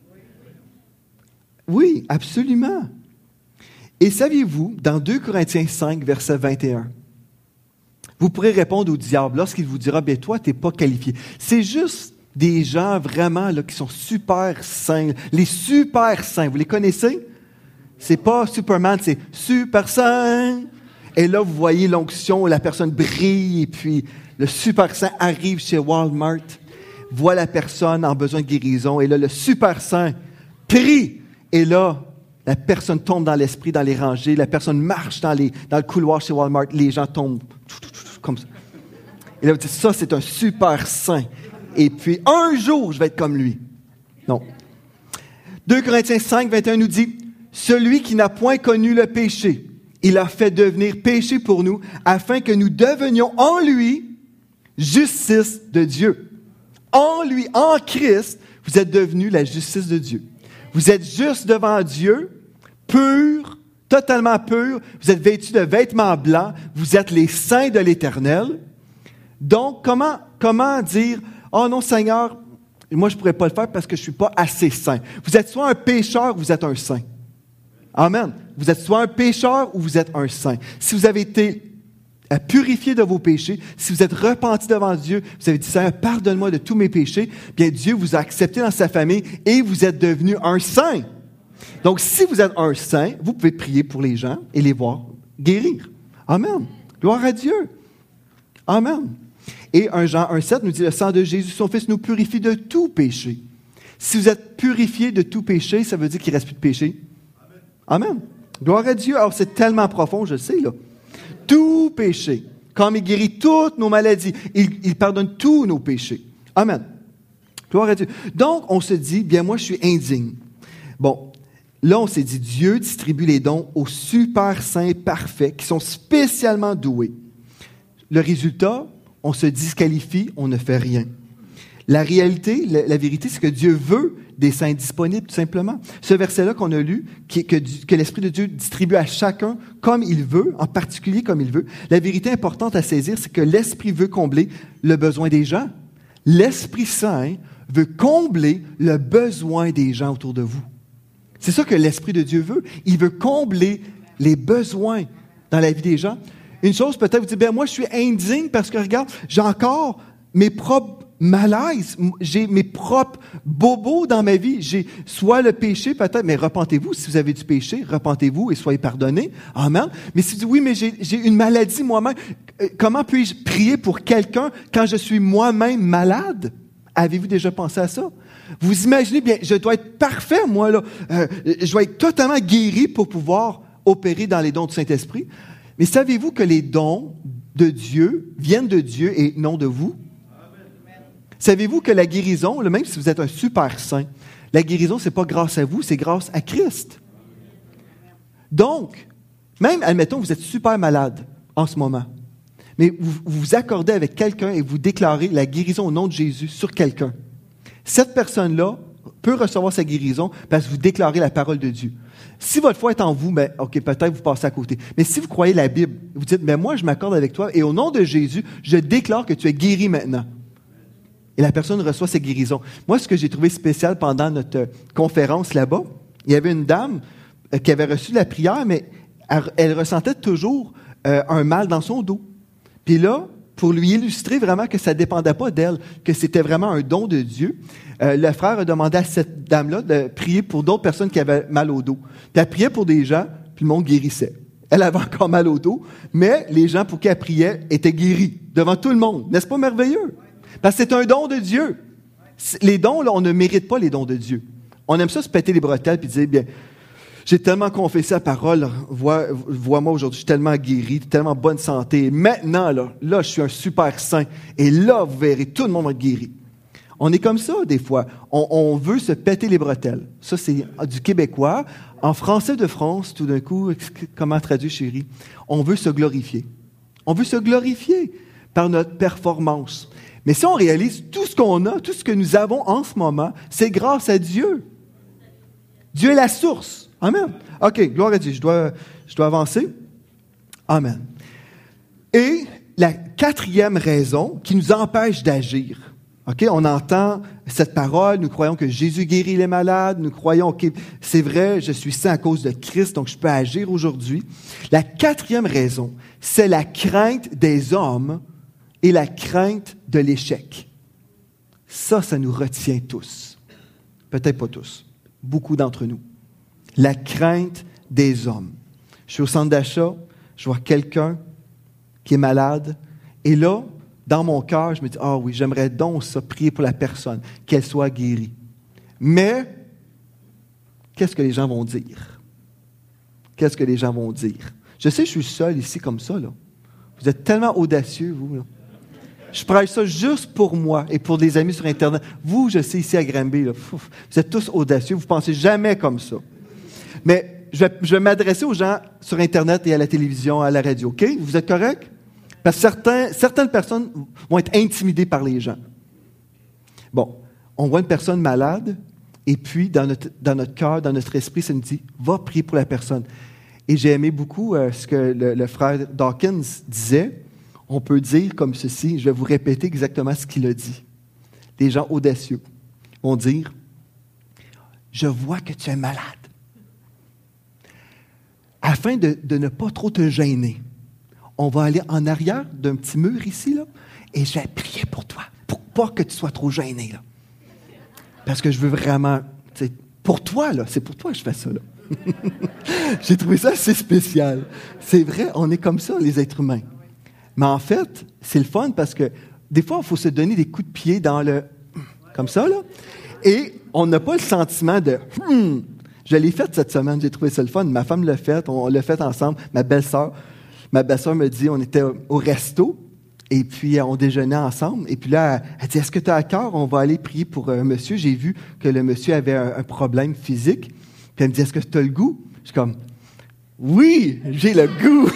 B: Oui, absolument. Et saviez-vous, dans deux Corinthiens cinq, verset vingt et un, vous pourrez répondre au diable lorsqu'il vous dira, bien, toi, tu n'es pas qualifié. C'est juste des gens vraiment là, qui sont super saints. Les super saints, vous les connaissez? C'est pas Superman, c'est super saint. Et là, vous voyez l'onction, la personne brille, et puis le super saint arrive chez Walmart, voit la personne en besoin de guérison, et là, le super saint prie. Et là, la personne tombe dans l'esprit, dans les rangées, la personne marche dans, les, dans le couloir chez Walmart, les gens tombent comme ça. Et là, vous dites, ça, c'est un super saint. Et puis, un jour, je vais être comme lui. Non. deux Corinthiens cinq, vingt et un nous dit, « Celui qui n'a point connu le péché, il a fait devenir péché pour nous, afin que nous devenions en lui justice de Dieu. » En lui, en Christ, vous êtes devenus la justice de Dieu. Vous êtes juste devant Dieu, pur, totalement pur. Vous êtes vêtus de vêtements blancs. Vous êtes les saints de l'Éternel. Donc, comment, comment dire, « Oh non, Seigneur, moi, je ne pourrais pas le faire parce que je ne suis pas assez saint. » Vous êtes soit un pécheur ou vous êtes un saint. Amen. Vous êtes soit un pécheur ou vous êtes un saint. Si vous avez été purifié de vos péchés, si vous êtes repenti devant Dieu, vous avez dit, Seigneur, pardonne-moi de tous mes péchés, bien Dieu vous a accepté dans sa famille et vous êtes devenu un saint. Donc, si vous êtes un saint, vous pouvez prier pour les gens et les voir guérir. Amen. Gloire à Dieu. Amen. Et un Jean un sept nous dit, le sang de Jésus, son Fils, nous purifie de tout péché. Si vous êtes purifié de tout péché, ça veut dire qu'il ne reste plus de péché. Amen. Amen. Gloire à Dieu. Alors, c'est tellement profond, je sais, là. Tout péché. Comme il guérit toutes nos maladies, il, il pardonne tous nos péchés. Amen. Gloire à Dieu. Donc, on se dit, bien, moi, je suis indigne. Bon, là, on s'est dit, Dieu distribue les dons aux super saints parfaits qui sont spécialement doués. Le résultat, on se disqualifie, on ne fait rien. La réalité, la, la vérité, c'est que Dieu veut des saints disponibles, tout simplement. Ce verset-là qu'on a lu, qui, que, que l'Esprit de Dieu distribue à chacun comme il veut, en particulier comme il veut. La vérité importante à saisir, c'est que l'Esprit veut combler le besoin des gens. L'Esprit Saint veut combler le besoin des gens autour de vous. C'est ça que l'Esprit de Dieu veut. Il veut combler les besoins dans la vie des gens. Une chose, peut-être, vous dites, bien, moi, je suis indigne parce que, regarde, j'ai encore mes propres malaises, j'ai mes propres bobos dans ma vie. J'ai soit le péché, peut-être, mais repentez-vous. Si vous avez du péché, repentez-vous et soyez pardonnés. Amen. Mais si vous dites, oui, mais j'ai, j'ai une maladie moi-même, comment puis-je prier pour quelqu'un quand je suis moi-même malade? Avez-vous déjà pensé à ça? Vous imaginez bien, je dois être parfait, moi, là. Euh, je dois être totalement guéri pour pouvoir opérer dans les dons du Saint-Esprit. Mais savez-vous que les dons de Dieu viennent de Dieu et non de vous? Amen. Savez-vous que la guérison, même si vous êtes un super saint, la guérison, ce n'est pas grâce à vous, c'est grâce à Christ. Donc, même, admettons, vous êtes super malade en ce moment, mais vous vous accordez avec quelqu'un et vous déclarez la guérison au nom de Jésus sur quelqu'un. Cette personne-là peut recevoir sa guérison parce que vous déclarez la parole de Dieu. Si votre foi est en vous, ben, OK, peut-être vous passez à côté. Mais si vous croyez la Bible, vous dites, mais moi, je m'accorde avec toi et au nom de Jésus, je déclare que tu es guéri maintenant. Et la personne reçoit sa guérison. Moi, ce que j'ai trouvé spécial pendant notre euh, conférence là-bas, il y avait une dame euh, qui avait reçu la prière, mais elle, elle ressentait toujours euh, un mal dans son dos. Puis là, pour lui illustrer vraiment que ça ne dépendait pas d'elle, que c'était vraiment un don de Dieu, euh, le frère a demandé à cette dame-là de prier pour d'autres personnes qui avaient mal au dos. Puis elle priait pour des gens, puis le monde guérissait. Elle avait encore mal au dos, mais les gens pour qui elle priait étaient guéris devant tout le monde. N'est-ce pas merveilleux? Parce que c'est un don de Dieu. Les dons, là, on ne mérite pas les dons de Dieu. On aime ça se péter les bretelles puis dire, bien, j'ai tellement confessé la parole, vois, vois-moi aujourd'hui, je suis tellement guéri, tellement bonne santé. Et maintenant, là, là, je suis un super saint. Et là, vous verrez, tout le monde va être guéri. On est comme ça, des fois. On, on veut se péter les bretelles. Ça, c'est du québécois. En français de France, tout d'un coup, comment traduire, chérie? On veut se glorifier. On veut se glorifier par notre performance. Mais si on réalise tout ce qu'on a, tout ce que nous avons en ce moment, c'est grâce à Dieu. Dieu est la source. Amen. OK, gloire à Dieu. Je dois, je dois avancer. Amen. Et la quatrième raison qui nous empêche d'agir. OK, on entend cette parole, nous croyons que Jésus guérit les malades, nous croyons que c'est vrai, je suis saint à cause de Christ, donc je peux agir aujourd'hui. La quatrième raison, c'est la crainte des hommes et la crainte de l'échec. Ça, ça nous retient tous. Peut-être pas tous. Beaucoup d'entre nous. La crainte des hommes. Je suis au centre d'achat, je vois quelqu'un qui est malade, et là, dans mon cœur, je me dis, « Ah oui, j'aimerais donc ça, prier pour la personne, qu'elle soit guérie. » Mais, qu'est-ce que les gens vont dire? Qu'est-ce que les gens vont dire? Je sais, je suis seul ici comme ça, là. Vous êtes tellement audacieux, vous, là. Je prêche ça juste pour moi et pour des amis sur Internet. Vous, je sais, ici à Granby, là, pfouf, vous êtes tous audacieux, vous ne pensez jamais comme ça. Mais je vais, je vais m'adresser aux gens sur Internet et à la télévision, à la radio, OK? Vous êtes corrects? Parce que certains, certaines personnes vont être intimidées par les gens. Bon, on voit une personne malade, et puis dans notre, dans notre cœur, dans notre esprit, ça nous dit, va prier pour la personne. Et j'ai aimé beaucoup euh, ce que le, le frère Dawkins disait. On peut dire comme ceci, je vais vous répéter exactement ce qu'il a dit. Les gens audacieux vont dire, je vois que tu es malade. Afin de, de ne pas trop te gêner, on va aller en arrière d'un petit mur ici, là, et je vais prier pour toi, pour pas que tu sois trop gêné, là. Parce que je veux vraiment, tu sais, pour toi, là, c'est pour toi que je fais ça, là. J'ai trouvé ça assez spécial. C'est vrai, on est comme ça, les êtres humains. Mais en fait, c'est le fun parce que des fois, il faut se donner des coups de pied dans le... comme ça, là. Et on n'a pas le sentiment de... Hmm. Je l'ai fait cette semaine, j'ai trouvé ça le fun. Ma femme l'a fait, on l'a fait ensemble. Ma belle-sœur, ma belle-sœur me dit, on était au resto, et puis on déjeunait ensemble. Et puis là, elle dit, est-ce que tu as à cœur? On va aller prier pour un monsieur. J'ai vu que le monsieur avait un, un problème physique. Puis elle me dit, est-ce que tu as le goût? Je suis comme, oui, j'ai le goût.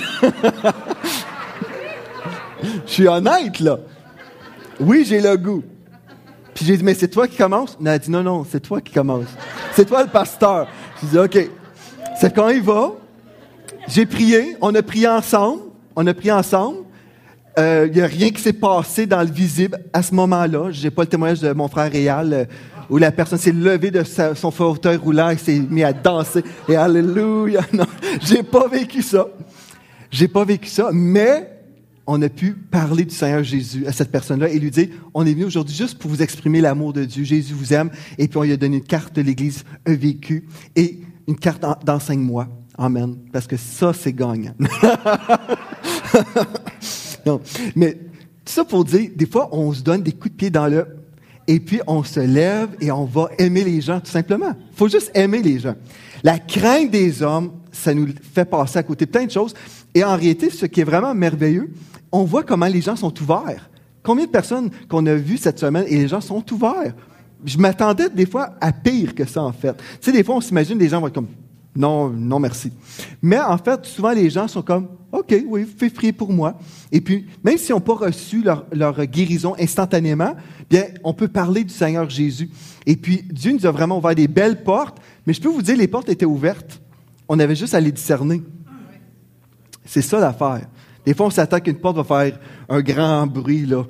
B: Je suis honnête, là. Oui, j'ai le goût. Puis j'ai dit, mais c'est toi qui commence? Elle a dit, non, non, c'est toi qui commence. C'est toi le pasteur. Je dis, OK. C'est quand il va. J'ai prié. On a prié ensemble. On a prié ensemble. Il euh, n'y a rien qui s'est passé dans le visible à ce moment-là. Je n'ai pas le témoignage de mon frère Réal euh, où la personne s'est levée de sa, son fauteuil roulant et s'est mis à danser. Et alléluia. Non, j'ai pas vécu ça. J'ai pas vécu ça, mais on a pu parler du Seigneur Jésus à cette personne-là et lui dire, on est venu aujourd'hui juste pour vous exprimer l'amour de Dieu. Jésus vous aime. Et puis on lui a donné une carte de l'Église, un vécu et une carte d'enseigne-moi. Amen. Parce que ça, c'est gagnant. Non, mais tout ça pour dire, des fois, on se donne des coups de pied dans le... Et puis, on se lève et on va aimer les gens, tout simplement. Il faut juste aimer les gens. La crainte des hommes, ça nous fait passer à côté de plein de choses. Et en réalité, ce qui est vraiment merveilleux, on voit comment les gens sont ouverts. Combien de personnes qu'on a vues cette semaine et les gens sont ouverts? Je m'attendais des fois à pire que ça, en fait. Tu sais, des fois, on s'imagine des gens vont être comme... Non, non, merci. Mais en fait, souvent, les gens sont comme, OK, oui, vous faites prier pour moi. Et puis, même s'ils n'ont pas reçu leur, leur guérison instantanément, bien, on peut parler du Seigneur Jésus. Et puis, Dieu nous a vraiment ouvert des belles portes, mais je peux vous dire, les portes étaient ouvertes. On avait juste à les discerner. C'est ça l'affaire. Des fois, on s'attend qu'une porte va faire un grand bruit, là.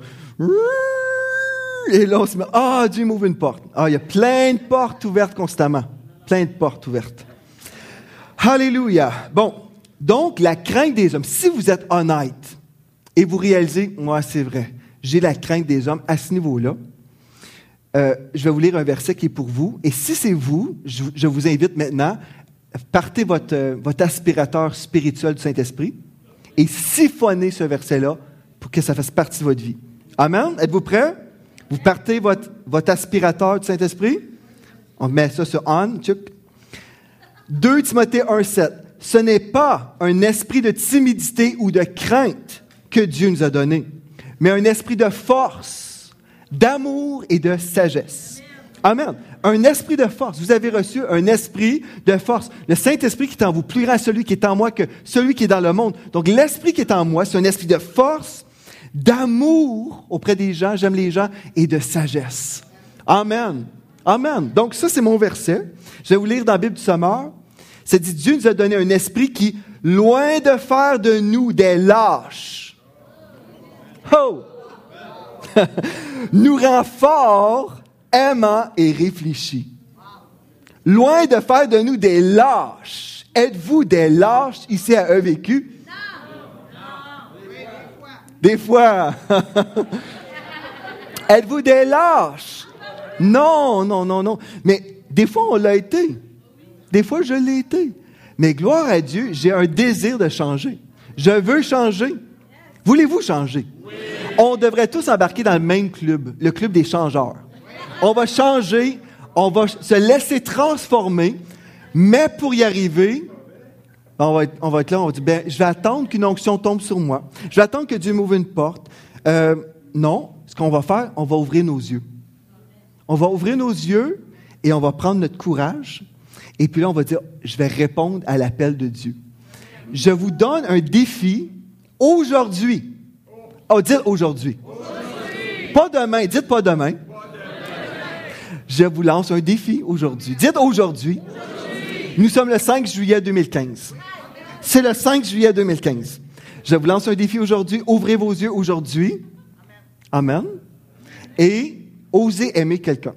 B: Et là, on se met, ah, Dieu m'ouvre une porte. Ah, il y a plein de portes ouvertes constamment. Plein de portes ouvertes. Alléluia. Bon, donc, la crainte des hommes. Si vous êtes honnête et vous réalisez, moi, c'est vrai, j'ai la crainte des hommes à ce niveau-là, euh, je vais vous lire un verset qui est pour vous. Et si c'est vous, je, je vous invite maintenant, partez votre, euh, votre aspirateur spirituel du Saint-Esprit et siphonnez ce verset-là pour que ça fasse partie de votre vie. Amen? Êtes-vous prêts? Vous partez votre, votre aspirateur du Saint-Esprit. On met ça sur on. Tchuc. deux Timothée un sept. Ce n'est pas un esprit de timidité ou de crainte que Dieu nous a donné, mais un esprit de force, d'amour et de sagesse. Amen. Un esprit de force. Vous avez reçu un esprit de force. Le Saint-Esprit qui est en vous, plus grand celui qui est en moi que celui qui est dans le monde. Donc, l'esprit qui est en moi, c'est un esprit de force, d'amour auprès des gens, j'aime les gens, et de sagesse. Amen. Amen. Donc, ça, c'est mon verset. Je vais vous lire dans la Bible du Sommeur. Ça dit, Dieu nous a donné un esprit qui, loin de faire de nous des lâches, oh, nous rend forts, aimants et réfléchis. Loin de faire de nous des lâches. Êtes-vous des lâches ici à E V Q? Des fois. Êtes-vous des lâches? Non, non, non, non. Mais des fois, on l'a été. Des fois, je l'ai été. Mais gloire à Dieu, j'ai un désir de changer. Je veux changer. Voulez-vous changer? Oui. On devrait tous embarquer dans le même club, le club des changeurs. On va changer, on va se laisser transformer, mais pour y arriver, on va être, on va être là, on va dire, ben, je vais attendre qu'une onction tombe sur moi. Je vais attendre que Dieu m'ouvre une porte. Euh, non, ce qu'on va faire, on va ouvrir nos yeux. On va ouvrir nos yeux et on va prendre notre courage. Et puis là, on va dire, je vais répondre à l'appel de Dieu. Je vous donne un défi aujourd'hui. Oh, dites aujourd'hui. aujourd'hui. Pas demain. Dites pas demain. Pas demain. Je vous lance un défi aujourd'hui. Dites aujourd'hui. aujourd'hui. Nous sommes le cinq juillet deux mille quinze. C'est le cinq juillet deux mille quinze. Je vous lance un défi aujourd'hui. Ouvrez vos yeux aujourd'hui. Amen. Et osez aimer quelqu'un.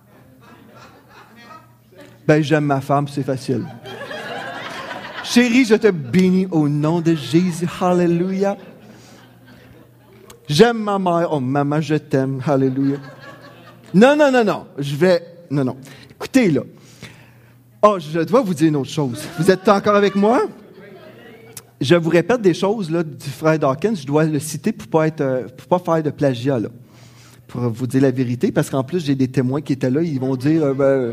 B: Ben, j'aime ma femme, c'est facile. Chérie, je te bénis au nom de Jésus. Alléluia. J'aime ma mère. Oh, maman, je t'aime. Alléluia. Non, non, non, non. Je vais... Non, non. Écoutez, là. Oh, je dois vous dire une autre chose. Vous êtes encore avec moi? Je vous répète des choses, là, du frère Dawkins. Je dois le citer pour pas être, pour pas faire de plagiat, là. Pour vous dire la vérité, parce qu'en plus, j'ai des témoins qui étaient là, ils vont dire... Euh, ben...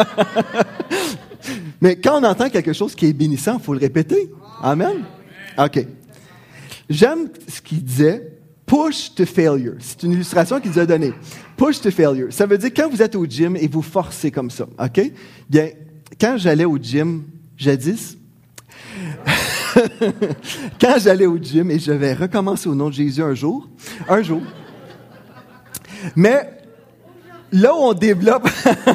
B: Mais quand on entend quelque chose qui est bénissant, il faut le répéter. Amen? OK. J'aime ce qu'il disait, « push to failure ». C'est une illustration qu'il nous a donnée. « Push to failure ». Ça veut dire quand vous êtes au gym et vous forcez comme ça, OK? Bien, quand j'allais au gym, jadis... quand j'allais au gym, et je vais recommencer au nom de Jésus un jour, un jour... Mais là où on développe,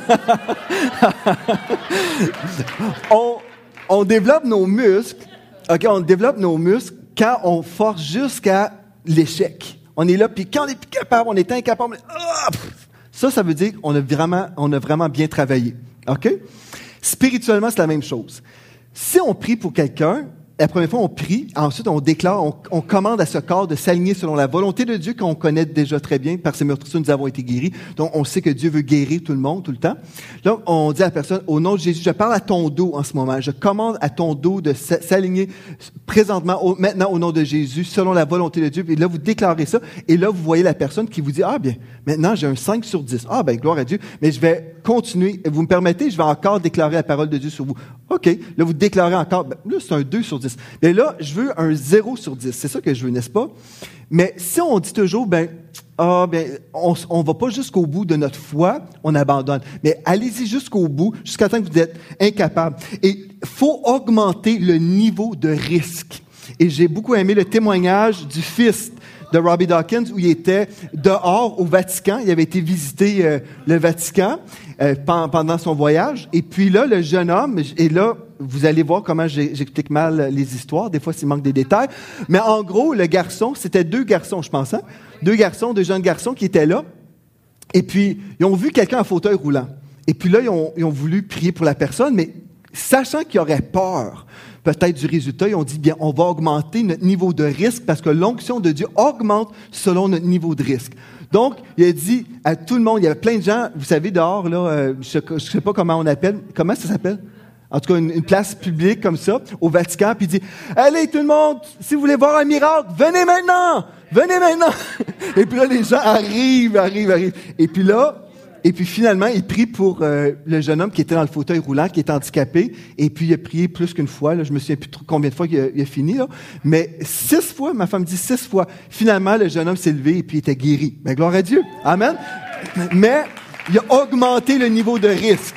B: on, on développe nos muscles, ok, on développe nos muscles quand on force jusqu'à l'échec. On est là, puis quand on est plus capable, on est incapable. Oh, ça, ça veut dire qu'on a vraiment, on a vraiment bien travaillé. Ok? Spirituellement, c'est la même chose. Si on prie pour quelqu'un, la première fois, on prie, ensuite, on déclare, on, on commande à ce corps de s'aligner selon la volonté de Dieu qu'on connaît déjà très bien. Par ces meurtrissures, nous avons été guéris. Donc, on sait que Dieu veut guérir tout le monde, tout le temps. Donc, on dit à la personne, au nom de Jésus, je parle à ton dos en ce moment. Je commande à ton dos de s'aligner présentement, au, maintenant, au nom de Jésus, selon la volonté de Dieu. Et là, vous déclarez ça. Et là, vous voyez la personne qui vous dit, ah bien, maintenant, j'ai un cinq sur dix. Ah ben, gloire à Dieu. Mais je vais continuer. Vous me permettez, je vais encore déclarer la parole de Dieu sur vous. OK. Là, vous déclarez encore. Ben, là, c'est un deux sur dix. Mais là, je veux un zéro sur dix. C'est ça que je veux, n'est-ce pas? Mais si on dit toujours, ben, ah, ben, on, on va pas jusqu'au bout de notre foi, on abandonne. Mais allez-y jusqu'au bout, jusqu'à temps que vous êtes incapable. Et faut augmenter le niveau de risque. Et j'ai beaucoup aimé le témoignage du fils de Robbie Dawkins, où il était dehors au Vatican. Il avait été visiter euh, le Vatican euh, pendant son voyage. Et puis là, le jeune homme, et là, vous allez voir comment j'explique mal les histoires. Des fois, s'il manque des détails. Mais en gros, le garçon, c'était deux garçons, je pense. Hein? Deux garçons, deux jeunes garçons qui étaient là. Et puis, ils ont vu quelqu'un en fauteuil roulant. Et puis là, ils ont, ils ont voulu prier pour la personne, mais sachant qu'il aurait peur peut-être du résultat, ils ont dit, bien, on va augmenter notre niveau de risque parce que l'onction de Dieu augmente selon notre niveau de risque. Donc, il a dit à tout le monde, il y avait plein de gens, vous savez, dehors, là, euh, je ne sais pas comment on appelle, comment ça s'appelle? En tout cas, une, une place publique comme ça, au Vatican, puis il dit, allez, tout le monde, si vous voulez voir un miracle, venez maintenant! Venez maintenant! Et puis là, les gens arrivent, arrivent, arrivent. Et puis là, Et puis finalement, il prie pour euh, le jeune homme qui était dans le fauteuil roulant, qui est handicapé. Et puis il a prié plus qu'une fois. Là, je me souviens plus trop combien de fois il a, il a fini. Là. Mais six fois, ma femme dit six fois. Finalement, le jeune homme s'est levé et puis il était guéri. Mais gloire à Dieu. Amen. Mais il a augmenté le niveau de risque.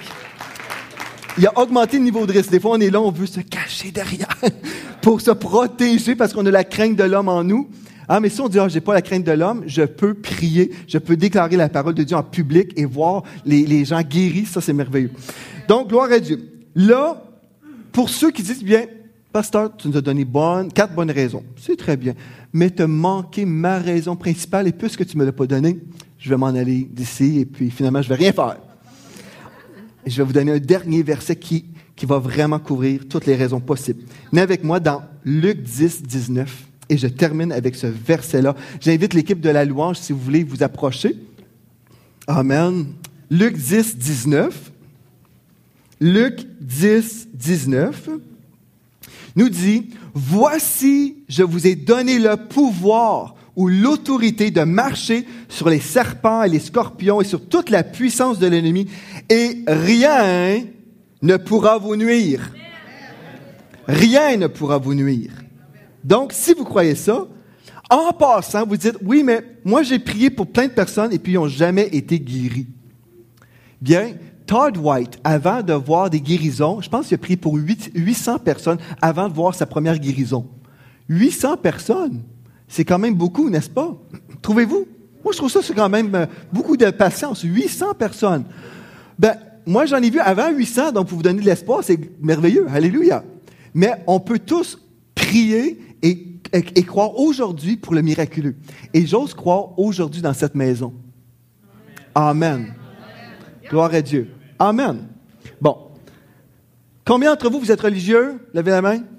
B: Il a augmenté le niveau de risque. Des fois, on est là, on veut se cacher derrière pour se protéger parce qu'on a la crainte de l'homme en nous. Ah, mais si on dit, ah, j'ai pas la crainte de l'homme, je peux prier, je peux déclarer la parole de Dieu en public et voir les, les gens guéris. Ça, c'est merveilleux. Donc, gloire à Dieu. Là, pour ceux qui disent, bien, pasteur, tu nous as donné bonne, quatre bonnes raisons. C'est très bien. Mais tu as manqué ma raison principale et puisque tu ne me l'as pas donnée, je vais m'en aller d'ici et puis finalement, je vais rien faire. Et je vais vous donner un dernier verset qui, qui va vraiment couvrir toutes les raisons possibles. Venez avec moi dans Luc dix, dix-neuf. Et je termine avec ce verset-là. J'invite l'équipe de la louange, si vous voulez, vous approcher. Amen. Luc dix, dix-neuf. Luc dix, dix-neuf nous dit, « Voici, je vous ai donné le pouvoir ou l'autorité de marcher sur les serpents et les scorpions et sur toute la puissance de l'ennemi, et rien ne pourra vous nuire. » Rien ne pourra vous nuire. Donc, si vous croyez ça, en passant, vous dites, « Oui, mais moi j'ai prié pour plein de personnes et puis ils n'ont jamais été guéris. » Bien, Todd White, avant de voir des guérisons, je pense qu'il a prié pour huit cents personnes avant de voir sa première guérison. huit cents personnes, c'est quand même beaucoup, n'est-ce pas? Trouvez-vous? Moi, je trouve ça, c'est quand même beaucoup de patience. huit cents personnes. Ben, moi, j'en ai vu avant huit cents, donc pour vous donner de l'espoir, c'est merveilleux. Alléluia. Mais on peut tous prier et, et, et croire aujourd'hui pour le miraculeux. Et j'ose croire aujourd'hui dans cette maison. Amen. Gloire à Dieu. Amen. Bon. Combien d'entre vous, vous êtes religieux? Levez la main.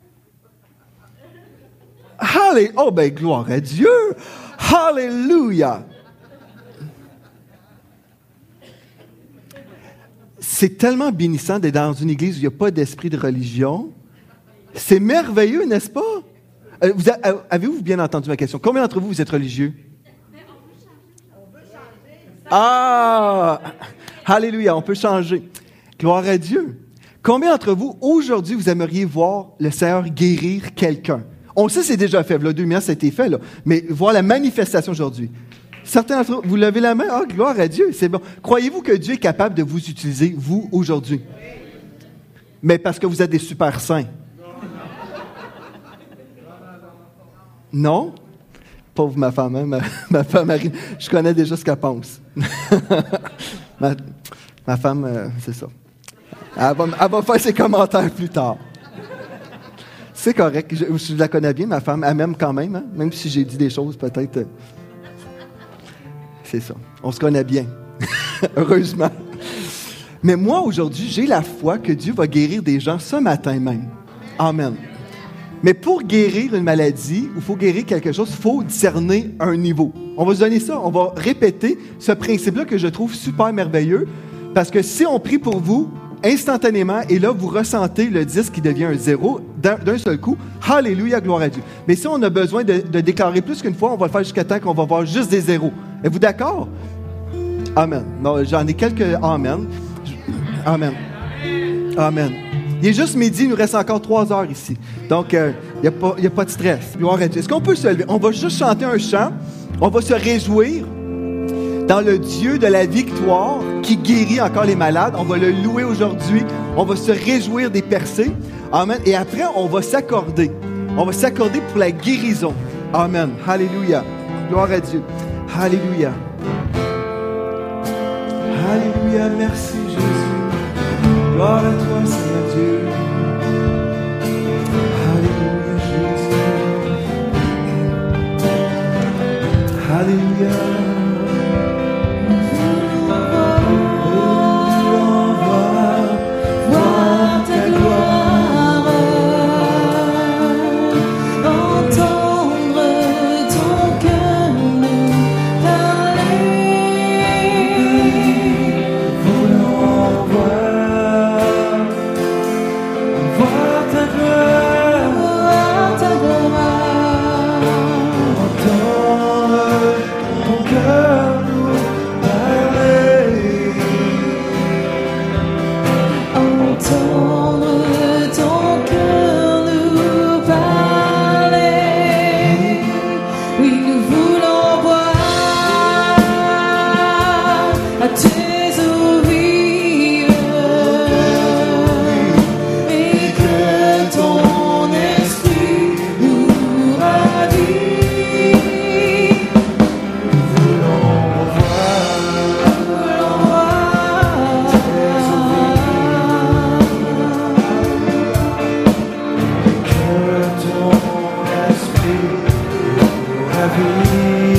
B: Allez, oh ben, gloire à Dieu. Alléluia. C'est tellement bénissant d'être dans une église où il n'y a pas d'esprit de religion. C'est merveilleux, n'est-ce pas? Vous a, avez-vous bien entendu ma question? Combien d'entre vous, vous êtes religieux? Ah! Alléluia, on peut changer. Gloire à Dieu. Combien d'entre vous, aujourd'hui, vous aimeriez voir le Seigneur guérir quelqu'un? On sait que c'est déjà fait. Là, deux mille ans, ça a été fait, là. Mais voir la manifestation aujourd'hui. Certains d'entre vous, vous levez la main. Ah, gloire à Dieu, c'est bon. Croyez-vous que Dieu est capable de vous utiliser, vous, aujourd'hui? Mais parce que vous êtes des super saints. Non? Pauvre ma femme, hein? ma, ma femme Marine. Je connais déjà ce qu'elle pense. ma, ma femme, euh, c'est ça. Elle va, elle va faire ses commentaires plus tard. C'est correct. Je, je la connais bien, ma femme. Elle m'aime quand même, hein? Même si j'ai dit des choses, peut-être. Euh, c'est ça. On se connaît bien. Heureusement. Mais moi, aujourd'hui, j'ai la foi que Dieu va guérir des gens ce matin même. Amen. Mais pour guérir une maladie, ou faut guérir quelque chose, il faut discerner un niveau. On va se donner ça, on va répéter ce principe-là que je trouve super merveilleux, parce que si on prie pour vous, instantanément, et là, vous ressentez le dix qui devient un zéro d'un, d'un seul coup, alléluia, gloire à Dieu. Mais si on a besoin de, de déclarer plus qu'une fois, on va le faire jusqu'à temps qu'on va voir juste des zéros. Êtes-vous d'accord? Amen. Bon, j'en ai quelques amen. Amen. Amen. Il est juste midi, il nous reste encore trois heures ici. Donc, il euh, n'y a, a pas de stress. Gloire à Dieu. Est-ce qu'on peut se lever? On va juste chanter un chant. On va se réjouir dans le Dieu de la victoire qui guérit encore les malades. On va le louer aujourd'hui. On va se réjouir des percées. Amen. Et après, on va s'accorder. On va s'accorder pour la guérison. Amen. Alléluia. Gloire à Dieu. Alléluia. Alléluia. Merci, Jésus. Gloire à toi, Seigneur Dieu. Alléluia, Jésus. Alléluia.
E: Happy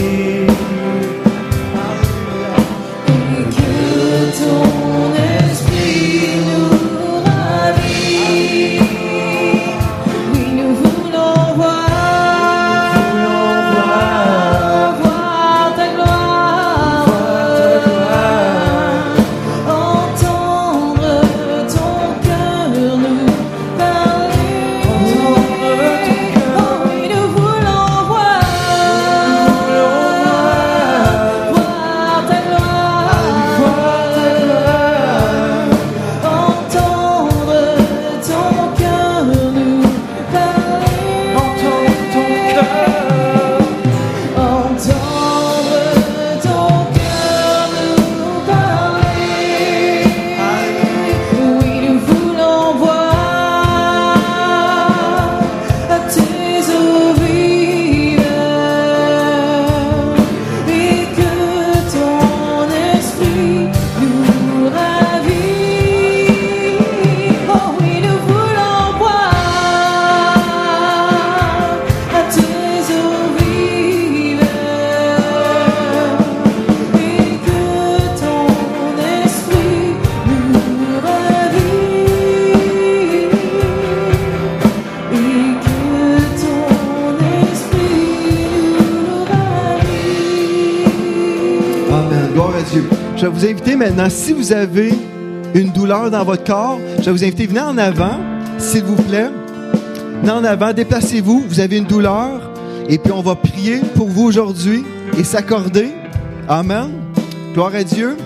B: Dieu. Je vais vous inviter maintenant, si vous avez une douleur dans votre corps, je vais vous inviter, venez en avant, s'il vous plaît. Venez en avant, déplacez-vous, vous avez une douleur, et puis on va prier pour vous aujourd'hui et s'accorder. Amen. Gloire à Dieu.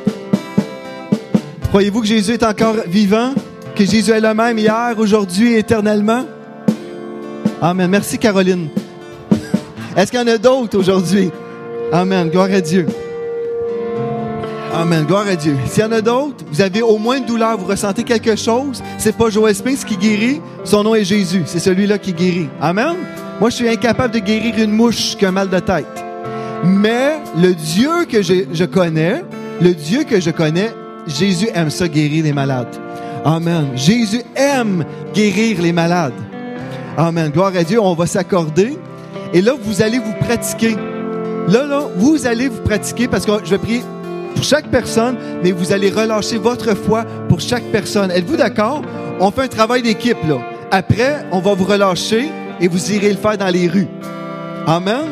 B: Croyez-vous que Jésus est encore vivant? Que Jésus est le même hier, aujourd'hui et éternellement? Amen. Merci, Caroline. Est-ce qu'il y en a d'autres aujourd'hui? Amen. Gloire à Dieu. Amen. Gloire à Dieu. S'il y en a d'autres, vous avez au moins une douleur, vous ressentez quelque chose, c'est pas Joel Spinks qui guérit, son nom est Jésus. C'est celui-là qui guérit. Amen. Moi, je suis incapable de guérir une mouche qui a un mal de tête. Mais le Dieu que je, je connais, le Dieu que je connais, Jésus aime ça, guérir les malades. Amen. Jésus aime guérir les malades. Amen. Gloire à Dieu. On va s'accorder. Et là, vous allez vous pratiquer. Là, là, vous allez vous pratiquer parce que je vais prier pour chaque personne, mais vous allez relâcher votre foi pour chaque personne. Êtes-vous d'accord? On fait un travail d'équipe, là. Après, on va vous relâcher et vous irez le faire dans les rues. Amen.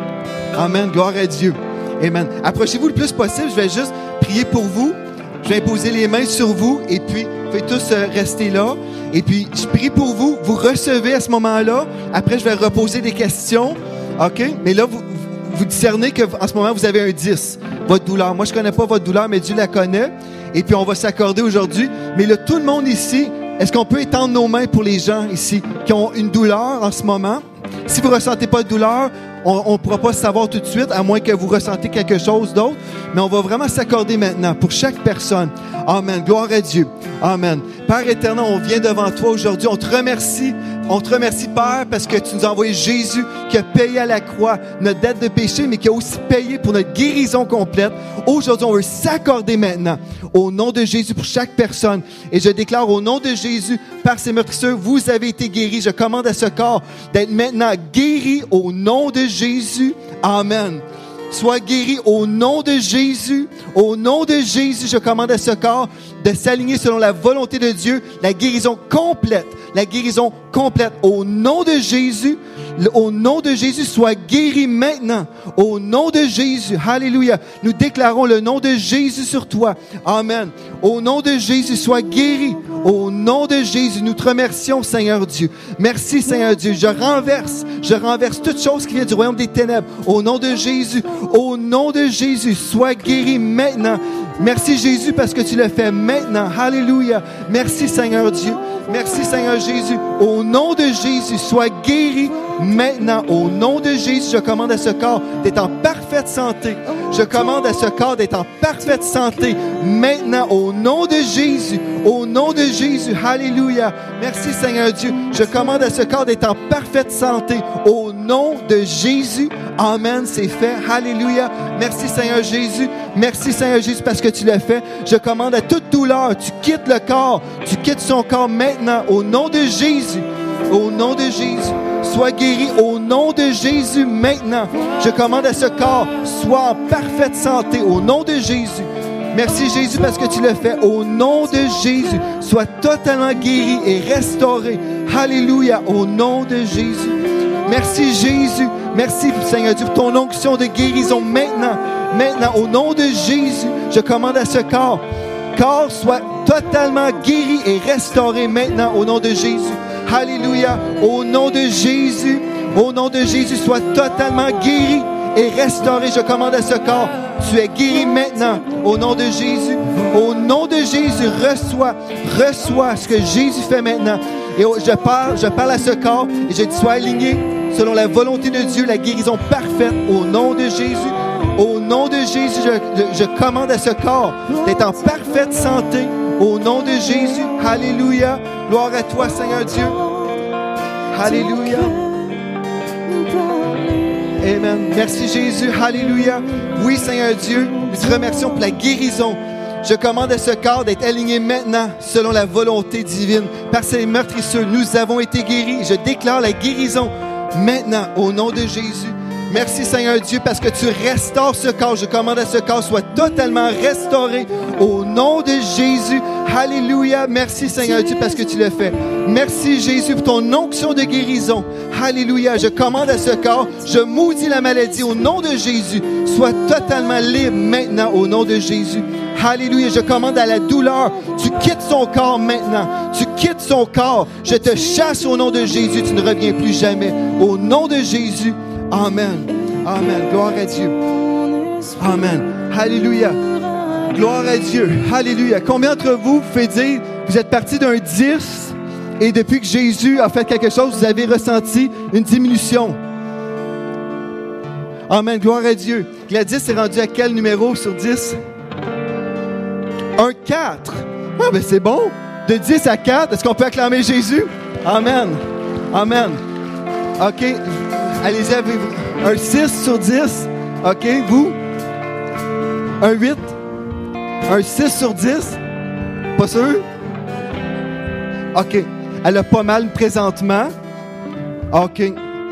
B: Amen. Gloire à Dieu. Amen. Approchez-vous le plus possible. Je vais juste prier pour vous. Je vais imposer les mains sur vous et puis vous pouvez tous rester là. Et puis, je prie pour vous. Vous recevez à ce moment-là. Après, je vais reposer des questions. OK? Mais là, vous, vous discernez qu'en ce moment, vous avez un dix. Votre douleur. Moi, je ne connais pas votre douleur, mais Dieu la connaît. Et puis, on va s'accorder aujourd'hui. Mais là, tout le monde ici, est-ce qu'on peut étendre nos mains pour les gens ici qui ont une douleur en ce moment? Si vous ne ressentez pas de douleur, on ne pourra pas savoir tout de suite, à moins que vous ressentez quelque chose d'autre. Mais on va vraiment s'accorder maintenant pour chaque personne. Amen. Gloire à Dieu. Amen. Père éternel, on vient devant toi aujourd'hui. On te remercie. On te remercie, Père, parce que tu nous as envoyé Jésus qui a payé à la croix notre dette de péché, mais qui a aussi payé pour notre guérison complète. Aujourd'hui, on veut s'accorder maintenant au nom de Jésus pour chaque personne. Et je déclare au nom de Jésus, par ces meurtrisseurs, vous avez été guéris. Je commande à ce corps d'être maintenant guéri au nom de Jésus. Amen. Sois guéri au nom de Jésus. Au nom de Jésus, je commande à ce corps de s'aligner selon la volonté de Dieu, la guérison complète, la guérison complète. Au nom de Jésus, au nom de Jésus, sois guéri maintenant. Au nom de Jésus, alléluia. Nous déclarons le nom de Jésus sur toi. Amen. Au nom de Jésus, sois guéri. Au nom de Jésus, nous te remercions, Seigneur Dieu. Merci, Seigneur Dieu. Je renverse, je renverse toute chose qui vient du royaume des ténèbres. Au nom de Jésus, au nom de Jésus, sois guéri maintenant. Merci, Jésus, parce que tu le fais maintenant. Alléluia. Merci, Seigneur Dieu. Merci, Seigneur Jésus. Au nom de Jésus, sois guéri maintenant. Au nom de Jésus, je commande à ce corps d'être en parfaite santé. Je commande à ce corps d'être en parfaite santé maintenant. Au nom de Jésus. Au nom de Jésus. Alléluia. Merci, Seigneur Dieu. Je commande à ce corps d'être en parfaite santé. Au nom de Jésus. Amen. C'est fait. Alléluia. Merci, Seigneur Jésus. Merci, Seigneur Jésus, parce que tu l'as fait. Je commande à toute douleur, tu quittes le corps. Tu quittes son corps maintenant. Au nom de Jésus. Au nom de Jésus. Sois guéri au nom de Jésus maintenant. Je commande à ce corps, sois en parfaite santé au nom de Jésus. Merci Jésus parce que tu le fais. Au nom de Jésus, sois totalement guéri et restauré. Alléluia, au nom de Jésus. Merci Jésus. Merci Seigneur Dieu pour ton onction de guérison maintenant. Maintenant, au nom de Jésus, je commande à ce corps. Corps soit totalement guéri et restauré maintenant au nom de Jésus. Alléluia. Au nom de Jésus, au nom de Jésus, sois totalement guéri et restauré. Je commande à ce corps. Tu es guéri maintenant au nom de Jésus. Au nom de Jésus, reçois, reçois ce que Jésus fait maintenant. Et je parle, je parle à ce corps et je dis sois aligné selon la volonté de Dieu, la guérison parfaite au nom de Jésus. Au nom de Jésus, je, je, je commande à ce corps d'être en parfaite santé. Au nom de Jésus, alléluia. Gloire à toi, Seigneur Dieu. Alléluia. Amen. Merci Jésus, alléluia. Oui, Seigneur Dieu, nous te remercions pour la guérison. Je commande à ce corps d'être aligné maintenant selon la volonté divine. Par ces meurtrisseurs, nous avons été guéris. Je déclare la guérison maintenant au nom de Jésus. Merci Seigneur Dieu parce que tu restaures ce corps. Je commande à ce corps soit totalement restauré au nom de Jésus. Alléluia. Merci, Seigneur Dieu, parce que tu le fais. Merci, Jésus, pour ton onction de guérison. Alléluia. Je commande à ce corps, je maudis la maladie au nom de Jésus. Sois totalement libre maintenant au nom de Jésus. Alléluia. Je commande à la douleur, tu quittes son corps maintenant. Tu quittes son corps. Je te chasse au nom de Jésus. Tu ne reviens plus jamais. Au nom de Jésus. Amen. Amen. Gloire à Dieu. Amen. Alléluia. Gloire à Dieu. Alléluia. Combien d'entre vous pouvez dire, vous êtes parti d'un dix et depuis que Jésus a fait quelque chose, vous avez ressenti une diminution? Amen. Gloire à Dieu. Gladys est rendue à quel numéro sur dix? Un quatre. Ah, ben c'est bon. De dix à quatre, est-ce qu'on peut acclamer Jésus? Amen. Amen. OK. Allez-y, avez-vous. Un six sur dix. OK. Vous? Un huit. Un six sur dix? Pas sûr? OK. Elle a pas mal présentement. OK.